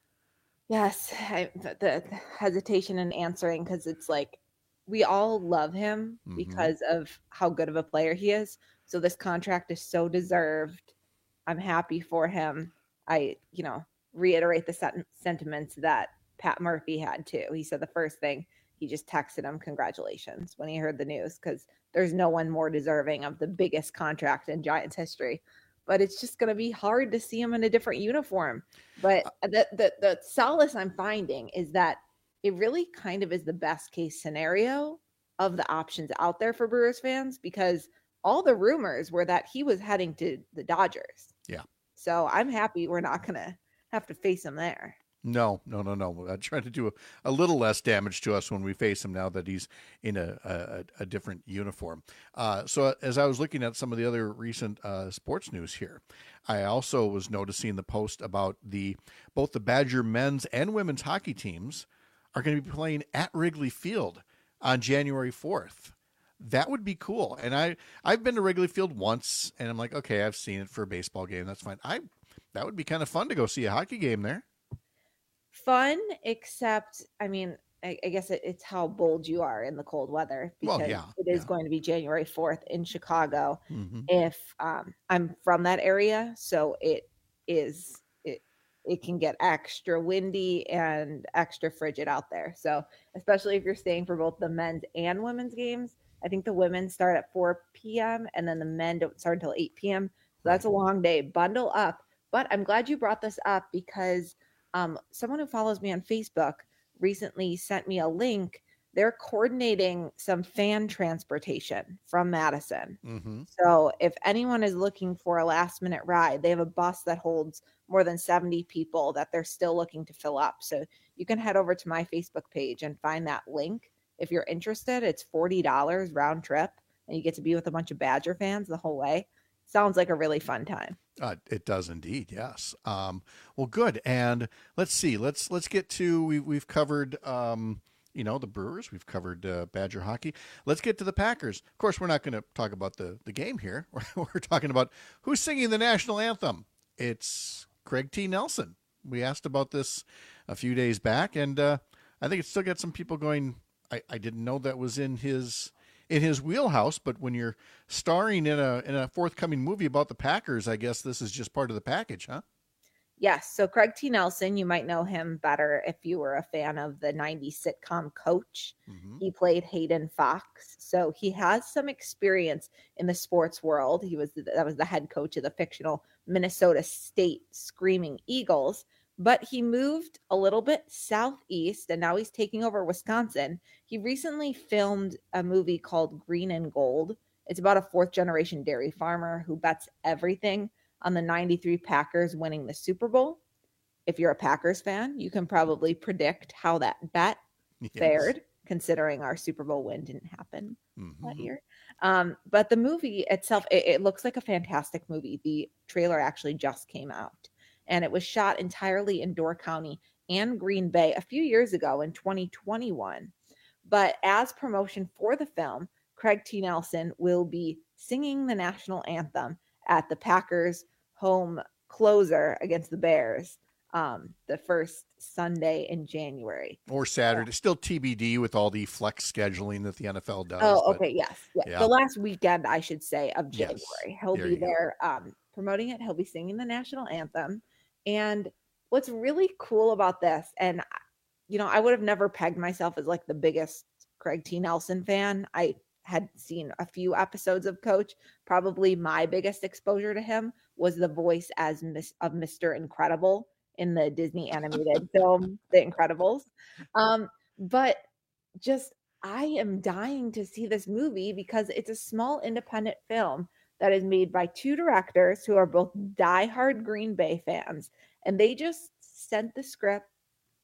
Yes, I, the, the hesitation in answering, because it's like we all love him Mhm. because of how good of a player he is. So this contract is so deserved. I'm happy for him. I, you know, reiterate the sen- sentiments that Pat Murphy had too. He said the first thing, he just texted him congratulations when he heard the news, because there's no one more deserving of the biggest contract in Giants history. But it's just going to be hard to see him in a different uniform. But the, the the solace I'm finding is that it really kind of is the best case scenario of the options out there for Brewers fans, because all the rumors were that he was heading to the Dodgers. Yeah. So I'm happy we're not going to have to face him there. No, no, no, no. I'm trying to do a, a little less damage to us when we face him now that he's in a, a, a different uniform. Uh, so as I was looking at some of the other recent uh, sports news here, I also was noticing the post about the both the Badger men's and women's hockey teams are going to be playing at Wrigley Field on January fourth. That would be cool. And I, I've been to Wrigley Field once, and I'm like, okay, I've seen it for a baseball game. That's fine. I that would be kind of fun to go see a hockey game there. Fun, except, I mean, I, I guess it, it's how bold you are in the cold weather, because Well, yeah, it is going to be January fourth in Chicago. Mhm. If um, I'm from that area, so it is it it can get extra windy and extra frigid out there. So especially if you're staying for both the men's and women's games, I think the women start at four p.m. and then the men don't start until eight p.m. So that's a long day. Bundle up. But I'm glad you brought this up, because um, someone who follows me on Facebook recently sent me a link. They're coordinating some fan transportation from Madison. Mm-hmm. So if anyone is looking for a last minute ride, they have a bus that holds more than seventy people that they're still looking to fill up. So you can head over to my Facebook page and find that link. If you're interested, it's forty dollars round trip, and you get to be with a bunch of Badger fans the whole way. Sounds like a really fun time. Uh, it does indeed, yes. Um, well, good. And let's see. Let's let's get to we, we've covered um, you know the Brewers. We've covered uh, Badger hockey. Let's get to the Packers. Of course, we're not going to talk about the the game here. We're talking about who's singing the national anthem. It's Craig T. Nelson. We asked about this a few days back, and uh, I think it's still got some people going, I, I didn't know that was in his in his wheelhouse, but when you're starring in a in a forthcoming movie about the Packers, I guess this is just part of the package, huh? Yes. So Craig T. Nelson, you might know him better if you were a fan of the nineties sitcom Coach. Mm-hmm. He played Hayden Fox. So he has some experience in the sports world. He was that was the head coach of the fictional Minnesota State Screaming Eagles. But he moved a little bit southeast, and now he's taking over Wisconsin. He recently filmed a movie called Green and Gold. It's about a fourth-generation dairy farmer who bets everything on the ninety-three Packers winning the Super Bowl. If you're a Packers fan, you can probably predict how that bet Yes. fared, considering our Super Bowl win didn't happen Mm-hmm. that year. Um, but the movie itself, it, it looks like a fantastic movie. The trailer actually just came out. And it was shot entirely in Door County and Green Bay a few years ago in twenty twenty-one. But as promotion for the film, Craig T. Nelson will be singing the national anthem at the Packers' home closer against the Bears um, the first Sunday in January. Or Saturday. Still T B D with all the flex scheduling that the N F L does. Oh, but- okay, yes. yes. yeah. The last weekend, I should say, of Yes. January. He'll There be you go. there um, promoting it. He'll be singing the national anthem. And what's really cool about this, and, you know, I would have never pegged myself as like the biggest Craig T. Nelson fan. I had seen a few episodes of Coach. Probably my biggest exposure to him was the voice as Miss of Mister Incredible in the Disney animated film, The Incredibles. Um, but just, I am dying to see this movie because it's a small independent film that is made by two directors who are both diehard Green Bay fans. And they just sent the script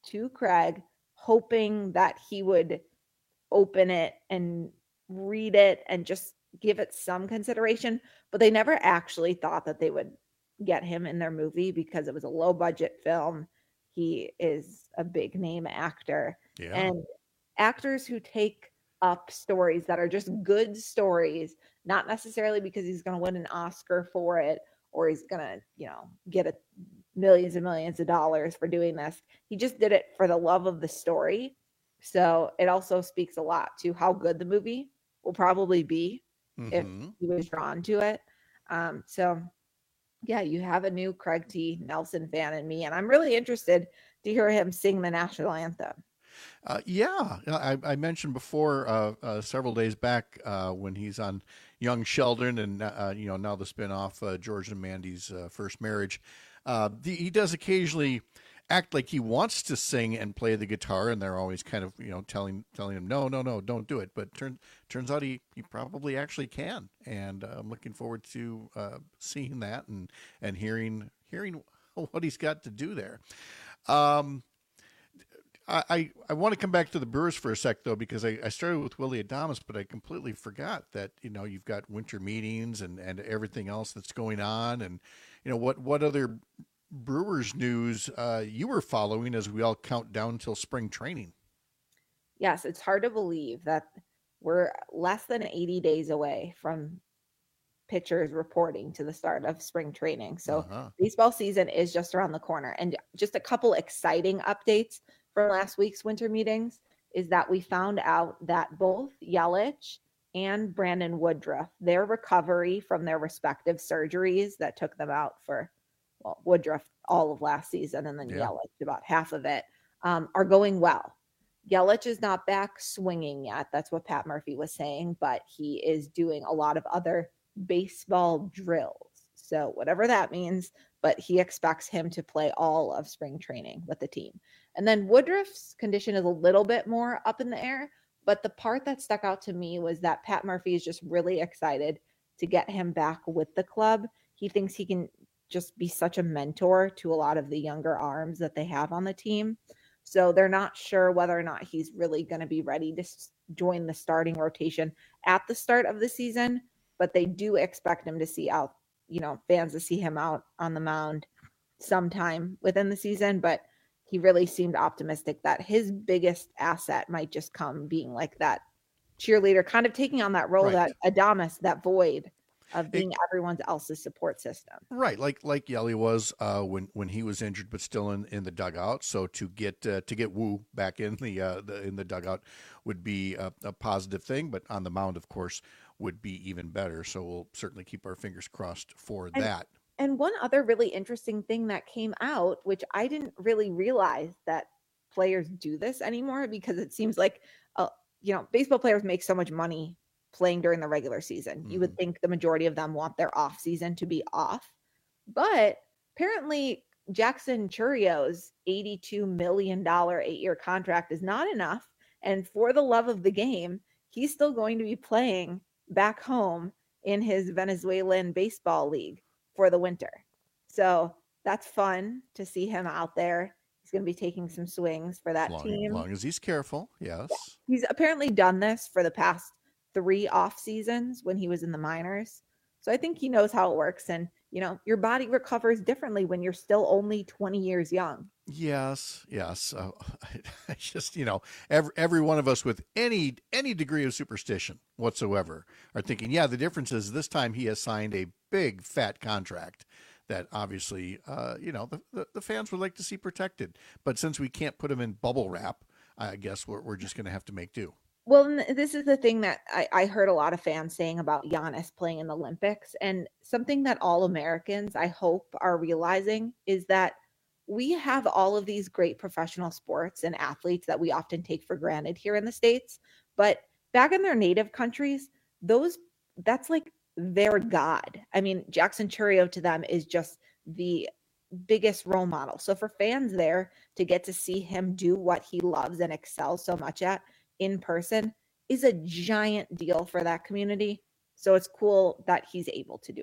to Craig, hoping that he would open it and read it and just give it some consideration, but they never actually thought that they would get him in their movie because it was a low budget film. He is a big name actor. Yeah. And actors who take up stories that are just good stories, not necessarily because he's going to win an Oscar for it or he's going to, you know, get a millions and millions of dollars for doing this. He just did it for the love of the story. So it also speaks a lot to how good the movie will probably be Mm-hmm. if he was drawn to it. Um, so yeah, you have a new Craig T. Nelson fan in me, and I'm really interested to hear him sing the national anthem. Uh, yeah, I, I mentioned before uh, uh, several days back uh, when he's on Young Sheldon, and uh, you know now the spinoff uh, George and Mandy's uh, First Marriage. Uh, the, he does occasionally act like he wants to sing and play the guitar, and they're always kind of you know telling telling him no, no, no, don't do it. But turn, turns out he, he probably actually can, and uh, I'm looking forward to uh, seeing that and and hearing hearing what he's got to do there. Um, I, I want to come back to the Brewers for a sec, though, because I, I started with Willy Adames, but I completely forgot that, you know, you've got winter meetings and, and everything else that's going on. And, you know, what, what other Brewers news uh, you were following as we all count down till spring training? Yes, it's hard to believe that we're less than eighty days away from pitchers reporting to the start of spring training. So Uh-huh. baseball season is just around the corner. And just a couple exciting updates from last week's winter meetings is that we found out that both Yelich and Brandon Woodruff, their recovery from their respective surgeries that took them out for, well, Woodruff all of last season and then Yeah. Yelich about half of it, um, are going well. Yelich is not back swinging yet. That's what Pat Murphy was saying, but he is doing a lot of other baseball drills. So whatever that means, but he expects him to play all of spring training with the team. And then Woodruff's condition is a little bit more up in the air, but the part that stuck out to me was that Pat Murphy is just really excited to get him back with the club. He thinks he can just be such a mentor to a lot of the younger arms that they have on the team. So they're not sure whether or not he's really going to be ready to s- join the starting rotation at the start of the season, but they do expect him to see out, you know, fans to see him out on the mound sometime within the season. But he really seemed optimistic that his biggest asset might just come being like that cheerleader, kind of taking on that role Right. that Adames, that void of being everyone else's support system. Right, like like Yelly was uh, when when he was injured, but still in, in the dugout. So to get uh, to get Wu back in the, uh, the in the dugout would be a, a positive thing, but on the mound, of course, would be even better. So we'll certainly keep our fingers crossed for And- that. And one other really interesting thing that came out, which I didn't really realize that players do this anymore, because it seems like, uh, you know, baseball players make so much money playing during the regular season. You would think the majority of them want their off season to be off. But apparently Jackson Churrio's eighty-two million dollars eight-year contract is not enough. And for the love of the game, he's still going to be playing back home in his Venezuelan baseball league for the winter. So that's fun to see him out there. He's going to be taking some swings for that Long, team. long as he's careful, yes. He's apparently done this for the past three off seasons when he was in the minors. So I think he knows how it works. And, you know, your body recovers differently when you're still only twenty years young. Yes, yes. Uh, I just, you know, every, every one of us with any any degree of superstition whatsoever are thinking, yeah, the difference is this time he has signed a big fat contract that obviously, uh, you know, the, the, the fans would like to see protected. But since we can't put him in bubble wrap, I guess we're, we're just going to have to make do. Well, and this is the thing that I, I heard a lot of fans saying about Giannis playing in the Olympics. And something that all Americans, I hope, are realizing is that we have all of these great professional sports and athletes that we often take for granted here in the States. But back in their native countries, those that's like their God. I mean, Jackson Churrio to them is just the biggest role model. So for fans there to get to see him do what he loves and excels so much at in person is a giant deal for that community. So it's cool that he's able to do it.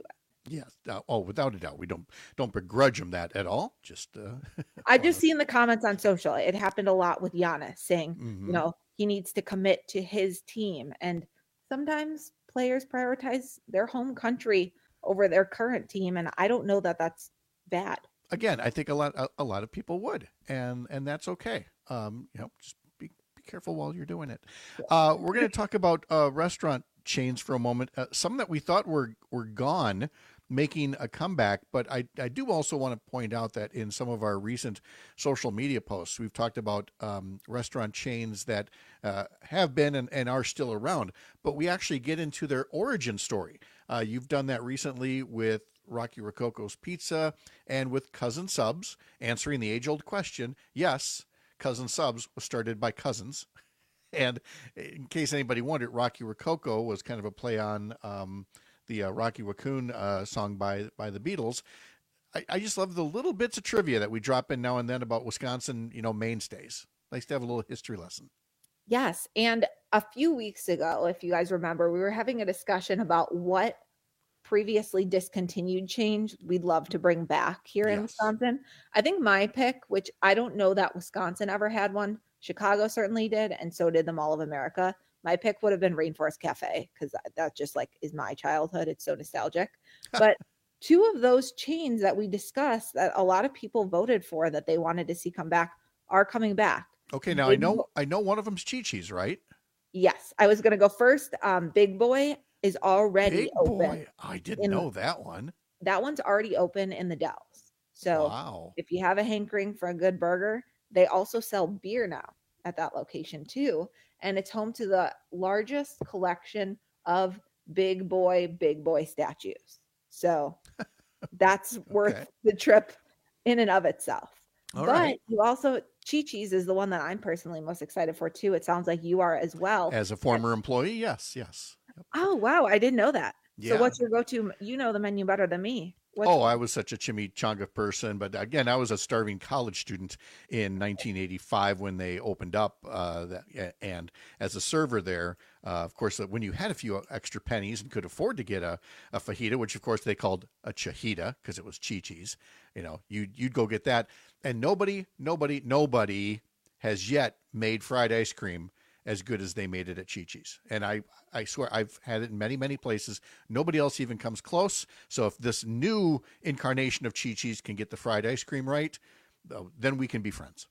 Yes. Uh, oh, without a doubt, we don't don't begrudge him that at all. Just uh, I just see in the comments on social, it happened a lot with Giannis saying, Mhm. you know, he needs to commit to his team, and sometimes players prioritize their home country over their current team, and I don't know that that's bad. again, I think a lot a, a lot of people would, and and that's okay. Um, you know, just be be careful while you're doing it. Uh, we're going to talk about uh, restaurant chains for a moment. Uh, some that we thought were were gone, making a comeback, but I I do also want to point out that in some of our recent social media posts, we've talked about um, restaurant chains that uh, have been and, and are still around, but we actually get into their origin story. Uh, you've done that recently with Rocky Rococo's Pizza and with Cousin Subs, answering the age-old question. Yes, Cousin Subs was started by cousins. And in case anybody wondered, Rocky Rococo was kind of a play on um, the uh, Rocky Raccoon uh, song by by the Beatles. I, I just love the little bits of trivia that we drop in now and then about Wisconsin, you know, mainstays. Nice to have a little history lesson. Yes. And a few weeks ago, if you guys remember, we were having a discussion about what previously discontinued change we'd love to bring back here in Yes. Wisconsin. I think my pick, which I don't know that Wisconsin ever had one, Chicago certainly did, and so did the Mall of America. My pick would have been Rainforest Cafe, because that just like is my childhood. It's so nostalgic. But two of those chains that we discussed that a lot of people voted for that they wanted to see come back are coming back. Okay, now I Big know Bo- I know one of them's Chi-Chi's, right? Yes, I was going to go first. Um, Big Boy is already Big open. Boy. I didn't in- know that one. That one's already open in the Dells. So Wow. if you have a hankering for a good burger, they also sell beer now at that location too. And it's home to the largest collection of Big Boy, Big Boy statues. So that's worth Okay. the trip in and of itself. All but right. you also, Chi-Chi's is the one that I'm personally most excited for too. It sounds like you are as well. As a former employee, yes, yes. Oh, wow. I didn't know that. Yeah. So what's your go-to? You know the menu better than me. What's Oh, I was such a chimichanga person, but again, I was a starving college student in nineteen eighty-five when they opened up. Uh, that, and as a server there, uh, of course, when you had a few extra pennies and could afford to get a, a fajita, which of course they called a chajita because it was Chi-Chi's, you know, you'd you'd go get that. And nobody, nobody, nobody has yet made fried ice cream as good as they made it at Chi-Chi's. And I, I swear I've had it in many, many places. Nobody else even comes close. So if this new incarnation of Chi-Chi's can get the fried ice cream right, uh, then we can be friends.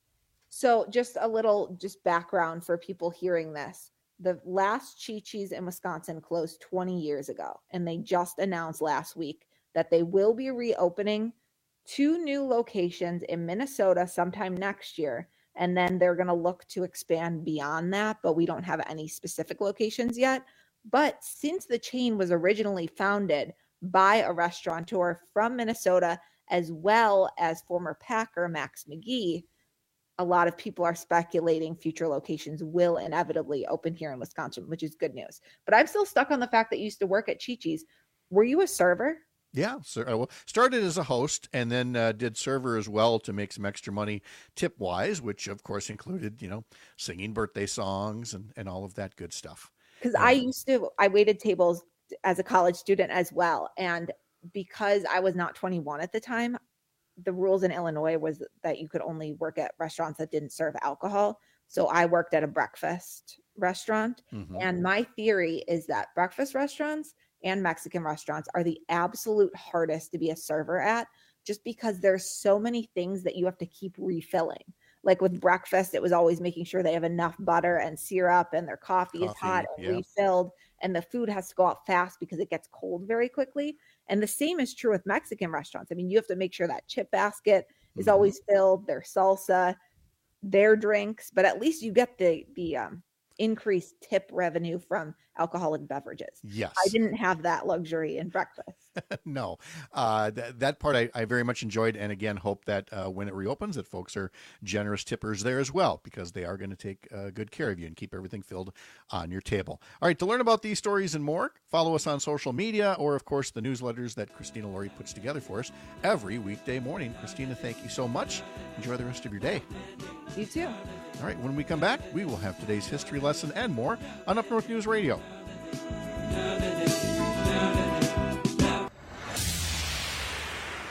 So just a little just background for people hearing this. The last Chi-Chi's in Wisconsin closed twenty years ago, and they just announced last week that they will be reopening two new locations in Minnesota sometime next year. And then they're going to look to expand beyond that, but we don't have any specific locations yet. But since the chain was originally founded by a restaurateur from Minnesota, as well as former Packer Max McGee, a lot of people are speculating future locations will inevitably open here in Wisconsin, which is good news. But I'm still stuck on the fact that you used to work at Chi-Chi's. Were you a server? Yeah, so I well, started as a host and then uh, did server as well to make some extra money tip wise, which of course included, you know, singing birthday songs and, and all of that good stuff. Because I used to, I waited tables as a college student as well. And because I was not twenty-one at the time, the rules in Illinois was that you could only work at restaurants that didn't serve alcohol. So I worked at a breakfast restaurant. Mhm. And my theory is that breakfast restaurants and Mexican restaurants are the absolute hardest to be a server at, just because there's so many things that you have to keep refilling. Like with breakfast, it was always making sure they have enough butter and syrup and their coffee, is Coffee, hot and yeah. refilled, and the food has to go out fast because it gets cold very quickly. And the same is true with Mexican restaurants. I mean, you have to make sure that chip basket is Mhm. always filled, their salsa, their drinks, but at least you get the the um increased tip revenue from alcoholic beverages. Yes. I didn't have that luxury in breakfast. No, uh, th- that part I, I very much enjoyed, and again hope that uh, when it reopens, that folks are generous tippers there as well, because they are going to take uh, good care of you and keep everything filled on your table. All right, to learn about these stories and more, follow us on social media, or of course the newsletters that Christina Laurie puts together for us every weekday morning. Christina, thank you so much. Enjoy the rest of your day. You too. All right, when we come back, we will have today's history lesson and more on Up North News Radio.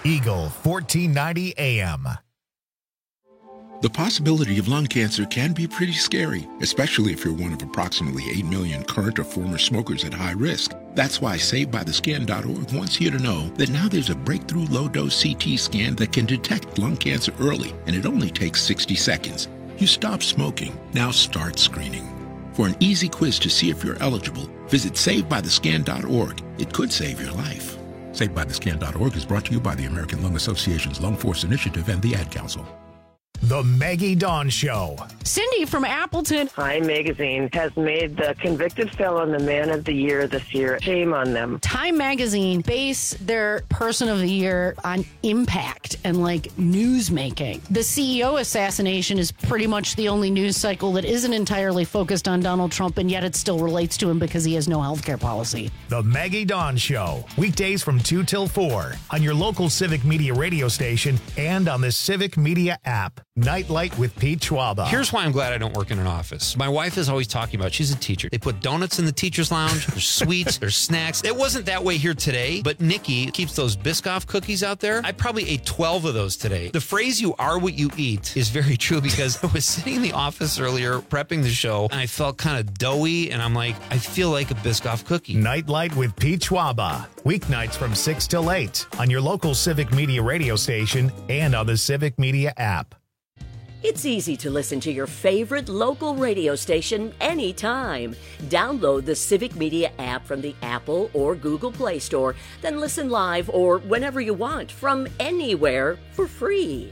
Eagle fourteen ninety A M. The possibility of lung cancer can be pretty scary, especially if you're one of approximately eight million current or former smokers at high risk. That's why Saved By The Scan dot org wants you to know that now there's a breakthrough low-dose C T scan that can detect lung cancer early, and it only takes sixty seconds. You stop smoking, now start screening. For an easy quiz to see if you're eligible, visit Saved By The Scan dot org. It could save your life. Saved By The Scan dot org is brought to you by the American Lung Association's Lung Force Initiative and the Ad Council. The Maggie Dawn Show. Cindy from Appleton. Time Magazine has made the convicted felon the man of the year this year. Shame on them. Time Magazine base their person of the year on impact and like news making. The C E O assassination is pretty much the only news cycle that isn't entirely focused on Donald Trump, and yet it still relates to him because he has no healthcare policy. The Maggie Dawn Show. Weekdays from two till four on your local Civic Media radio station and on the Civic Media app. Nightlight with Pete Schwaba. Here's why I'm glad I don't work in an office. My wife is always talking about, she's a teacher. They put donuts in the teacher's lounge. There's sweets. There's snacks. It wasn't that way here today, but Nikki keeps those Biscoff cookies out there. I probably ate twelve of those today. The phrase, you are what you eat, is very true because I was sitting in the office earlier prepping the show and I felt kind of doughy and I'm like, I feel like a Biscoff cookie. Nightlight with Pete Schwaba. Weeknights from six till eight on your local Civic Media radio station and on the Civic Media app. It's easy to listen to your favorite local radio station anytime. Download the Civic Media app from the Apple or Google Play Store, then listen live or whenever you want from anywhere for free.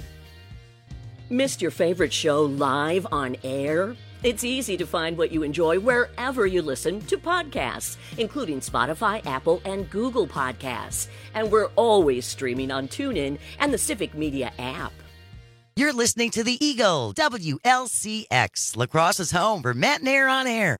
Missed your favorite show live on air? It's easy to find what you enjoy wherever you listen to podcasts, including Spotify, Apple, and Google Podcasts. And we're always streaming on TuneIn and the Civic Media app. You're listening to the Eagle, W L C X, La Crosse's home for Matt and Air on Air.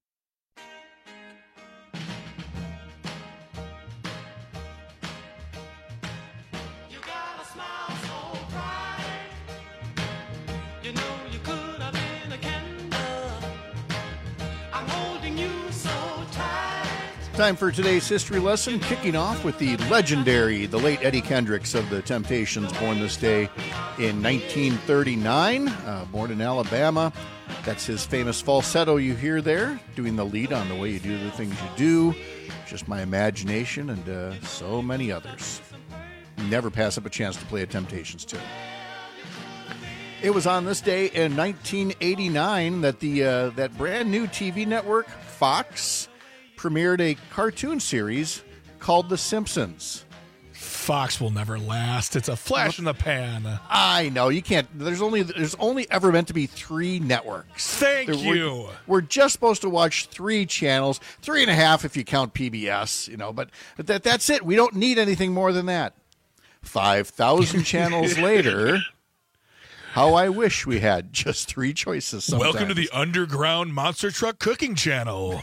Time for today's history lesson, kicking off with the legendary, the late Eddie Kendricks of the Temptations, born this day in nineteen thirty-nine, uh, born in Alabama. That's his famous falsetto you hear there, doing the lead on The Way You Do the Things You Do, Just My Imagination, and uh, so many others. Never pass up a chance to play a Temptations tune. It was on this day in nineteen eighty-nine that the uh, that brand new T V network, Fox, premiered a cartoon series called The Simpsons. Fox will never last. It's a flash in the pan. I know. You can't. There's only there's only ever meant to be three networks. Thank there, you. We're, we're just supposed to watch three channels, three and a half if you count P B S, you know, but that that's it. We don't need anything more than that. five thousand channels later, how I wish we had just three choices sometimes. Welcome to the underground monster truck cooking channel.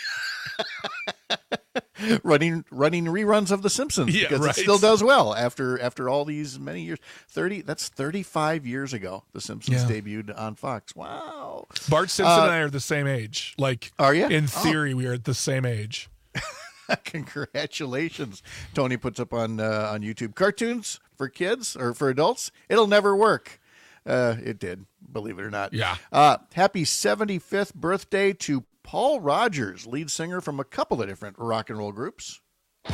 running running reruns of The Simpsons, yeah, because right. it still does well after after all these many years. thirty that's thirty-five years ago The Simpsons Yeah. debuted on Fox. Wow. Bart Simpson Uh, and I are the same age. Like, are you? In Oh. theory, we are at the same age. Congratulations. Tony puts up on uh, on YouTube, cartoons for kids or for adults, it'll never work. Uh, it did, believe it or not. Yeah. Uh, happy seventy-fifth birthday to Paul Rogers, lead singer from a couple of different rock and roll groups.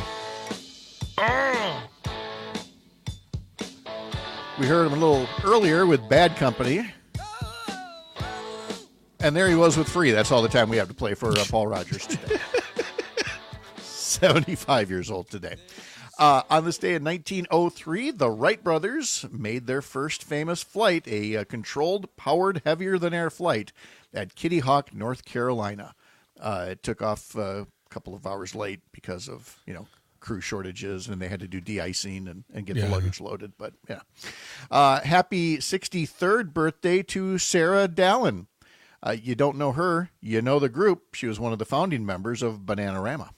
We heard him a little earlier with Bad Company. And there he was with Free. That's all the time we have to play for uh, Paul Rogers today. seventy-five years old today. Uh, on this day in nineteen oh three, the Wright brothers made their first famous flight, a uh, controlled, powered, heavier-than-air flight at Kitty Hawk, North Carolina. Uh, it took off uh, a couple of hours late because of, you know, crew shortages, and they had to do de-icing and, and get Yeah. the luggage loaded. But, yeah. Uh, happy sixty-third birthday to Sarah Dallin. Uh, you don't know her, you know the group. She was one of the founding members of Bananarama.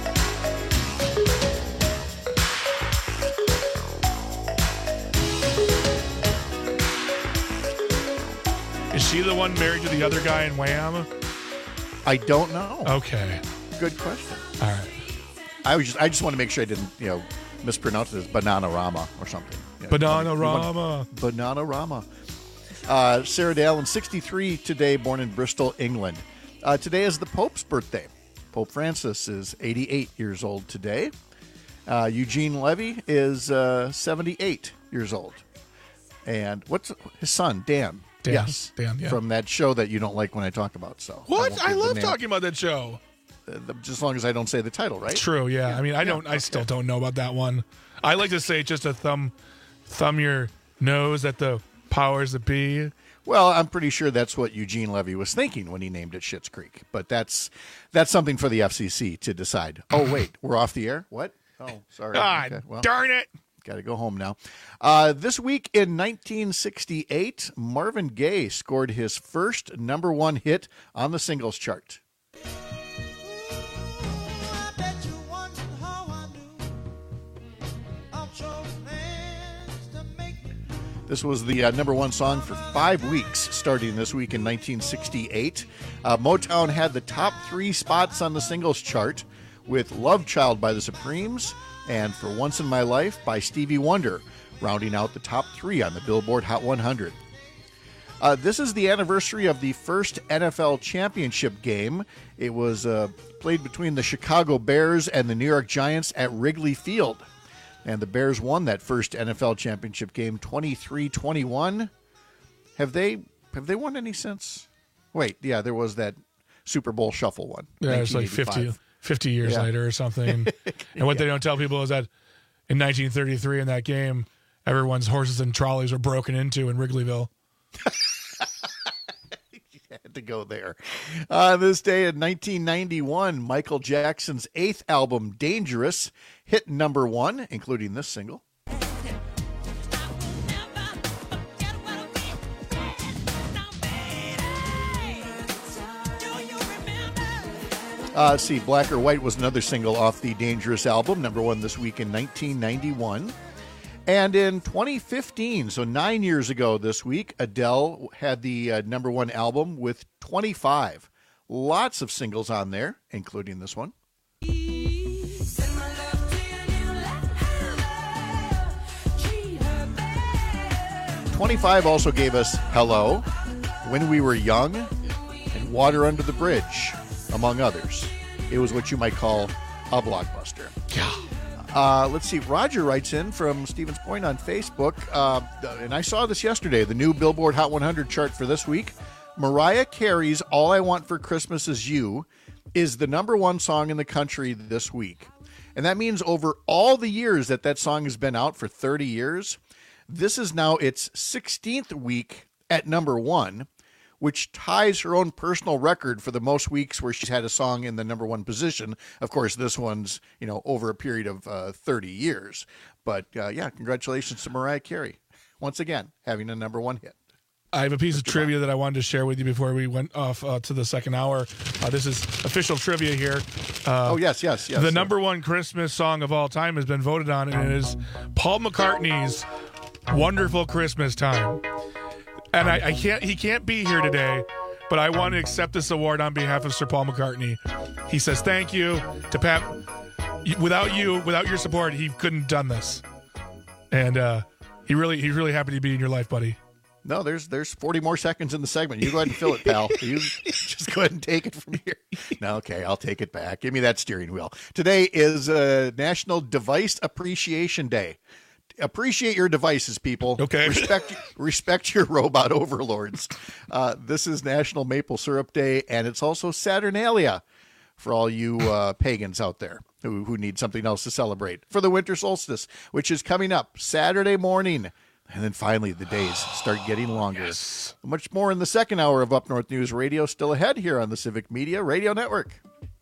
Is she the one married to the other guy in Wham? I don't know. Okay. Good question. All right. I was just I just want to make sure I didn't, you know, mispronounced it as Bananarama or something. Yeah, Bananarama. Bananarama. Uh, Sarah Dallin, sixty-three today, born in Bristol, England. Uh, today is the Pope's birthday. Pope Francis is eighty-eight years old today. Uh, Eugene Levy is uh, seventy-eight years old. And what's his son, Dan? Dan, yes, Dan, yeah. From that show that you don't like when I talk about. So What? won't I give the love name. talking about that show. Uh, the- just as long as I don't say the title, right? True, yeah. Yeah, I mean, I yeah, don't. I okay. still don't know about that one. I like to say just a thumb, thumb your nose at the powers that be. Well, I'm pretty sure that's what Eugene Levy was thinking when he named it Schitt's Creek. But that's that's something for the F C C to decide. Oh, wait, we're off the air? What? Oh, sorry. God Okay, well, darn it. got to go home now. Uh, this week in nineteen sixty-eight, Marvin Gaye scored his first number one hit on the singles chart. This was the uh, number one song for five weeks starting this week in nineteen sixty-eight. Uh, Motown had the top three spots on the singles chart with Love Child by the Supremes and For Once in My Life by Stevie Wonder, rounding out the top three on the Billboard Hot one hundred. Uh, this is the anniversary of the first N F L championship game. It was uh, played between the Chicago Bears and the New York Giants at Wrigley Field. And the Bears won that first N F L championship game twenty-three twenty-one. Have they have they won any since? Wait, yeah, there was that Super Bowl shuffle one. Yeah, it's like fifty, fifty years Yeah. later or something. And what they don't tell people is that in nineteen thirty-three in that game, everyone's horses and trolleys were broken into in Wrigleyville. Had to go there. On this day in nineteen ninety-one, Michael Jackson's eighth album, Dangerous, hit number one, including this single. Uh, let's see, Black or White was another single off the Dangerous album, number one this week in nineteen ninety-one. And in twenty fifteen, so nine years ago this week, Adele had the uh, number one album with twenty-five. Lots of singles on there, including this one. twenty-five also gave us Hello, When We Were Young, and Water Under the Bridge, among others. It was what you might call a blockbuster. Yeah. Uh, let's see. Roger writes in from Stevens Point on Facebook, uh, and I saw this yesterday, the new Billboard Hot one hundred chart for this week. Mariah Carey's All I Want for Christmas Is You is the number one song in the country this week. And that means over all the years that that song has been out, for thirty years, this is now its sixteenth week at number one, which ties her own personal record for the most weeks where she's had a song in the number one position. Of course, this one's, you know, over a period of uh, thirty years. But uh, yeah, congratulations to Mariah Carey. Once again, having a number one hit. I have a piece of trivia that I wanted to share with you before we went off uh, to the second hour. Uh, this is official trivia here. Uh, oh, yes, yes, yes. The sir. number one Christmas song of all time has been voted on, and it is Paul McCartney's Wonderful Christmas Time. And I, I can't, he can't be here today, but I want to accept this award on behalf of Sir Paul McCartney. He says thank you to Pat. Without you, without your support, he couldn't have done this. And uh, he really, he's really happy to be in your life, buddy. No, there's there's forty more seconds in the segment. You go ahead and fill it, pal. You just go ahead and take it from here. No, okay, I'll take it back. Give me that steering wheel. Today is uh, National Device Appreciation Day. Appreciate your devices, people. Okay. Respect respect your robot overlords. Uh, this is National Maple Syrup Day, and it's also Saturnalia for all you uh, pagans out there who, who need something else to celebrate. For the winter solstice, which is coming up Saturday morning. And then finally, the days start getting longer. Yes. Much more in the second hour of Up North News Radio, still ahead here on the Civic Media Radio Network.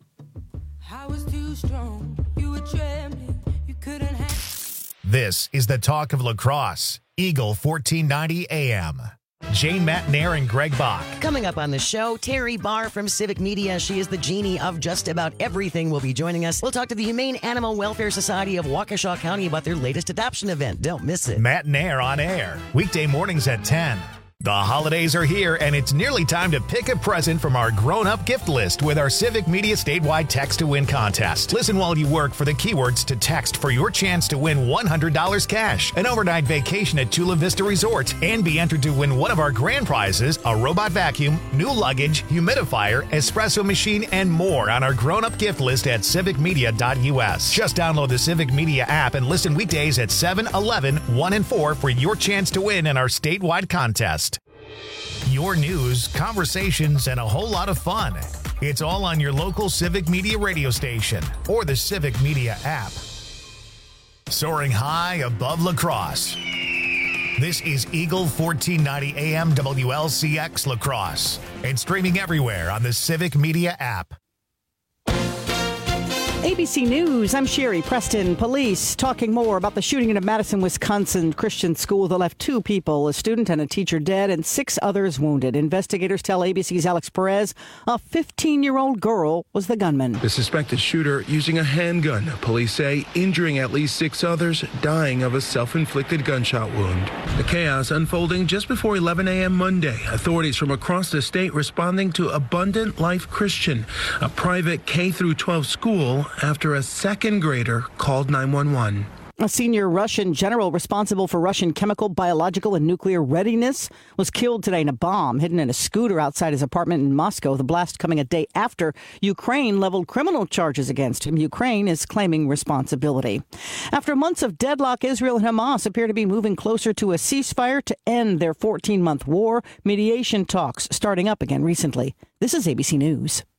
I was too strong. You were trembling. You couldn't have. This is the talk of lacrosse. Eagle fourteen ninety A M. Jane Matnair and Greg Bach. Coming up on the show, Terry Barr from Civic Media. She is the genie of just about everything. Will be joining us. We'll talk to the Humane Animal Welfare Society of Waukesha County about their latest adoption event. Don't miss it. Matnair on air. Weekday mornings at ten. The holidays are here, and it's nearly time to pick a present from our grown-up gift list with our Civic Media statewide Text to Win contest. Listen while you work for the keywords to text for your chance to win one hundred dollars cash, an overnight vacation at Chula Vista Resort, and be entered to win one of our grand prizes, a robot vacuum, new luggage, humidifier, espresso machine, and more on our grown-up gift list at civic media dot u s. Just download the Civic Media app and listen weekdays at seven, eleven, one, and four for your chance to win in our statewide contest. Your news, conversations, and a whole lot of fun. It's all on your local Civic Media radio station or the Civic Media app. Soaring high above La Crosse. This is Eagle fourteen ninety A M W L C X La Crosse and streaming everywhere on the Civic Media app. A B C News, I'm Sherry Preston. Police talking more about the shooting in a Madison, Wisconsin Christian school that left two people, a student and a teacher, dead and six others wounded. Investigators tell A B C's Alex Perez a fifteen-year-old girl was the gunman. The suspected shooter using a handgun, police say, injuring at least six others, dying of a self-inflicted gunshot wound. The chaos unfolding just before eleven a m Monday. Authorities from across the state responding to Abundant Life Christian, a private K through twelve school, after a second grader called nine one one. A senior Russian general responsible for Russian chemical, biological, and nuclear readiness was killed today in a bomb hidden in a scooter outside his apartment in Moscow. The blast coming a day after Ukraine leveled criminal charges against him. Ukraine is claiming responsibility. After months of deadlock, Israel and Hamas appear to be moving closer to a ceasefire to end their fourteen-month war. Mediation talks starting up again recently. This is A B C News.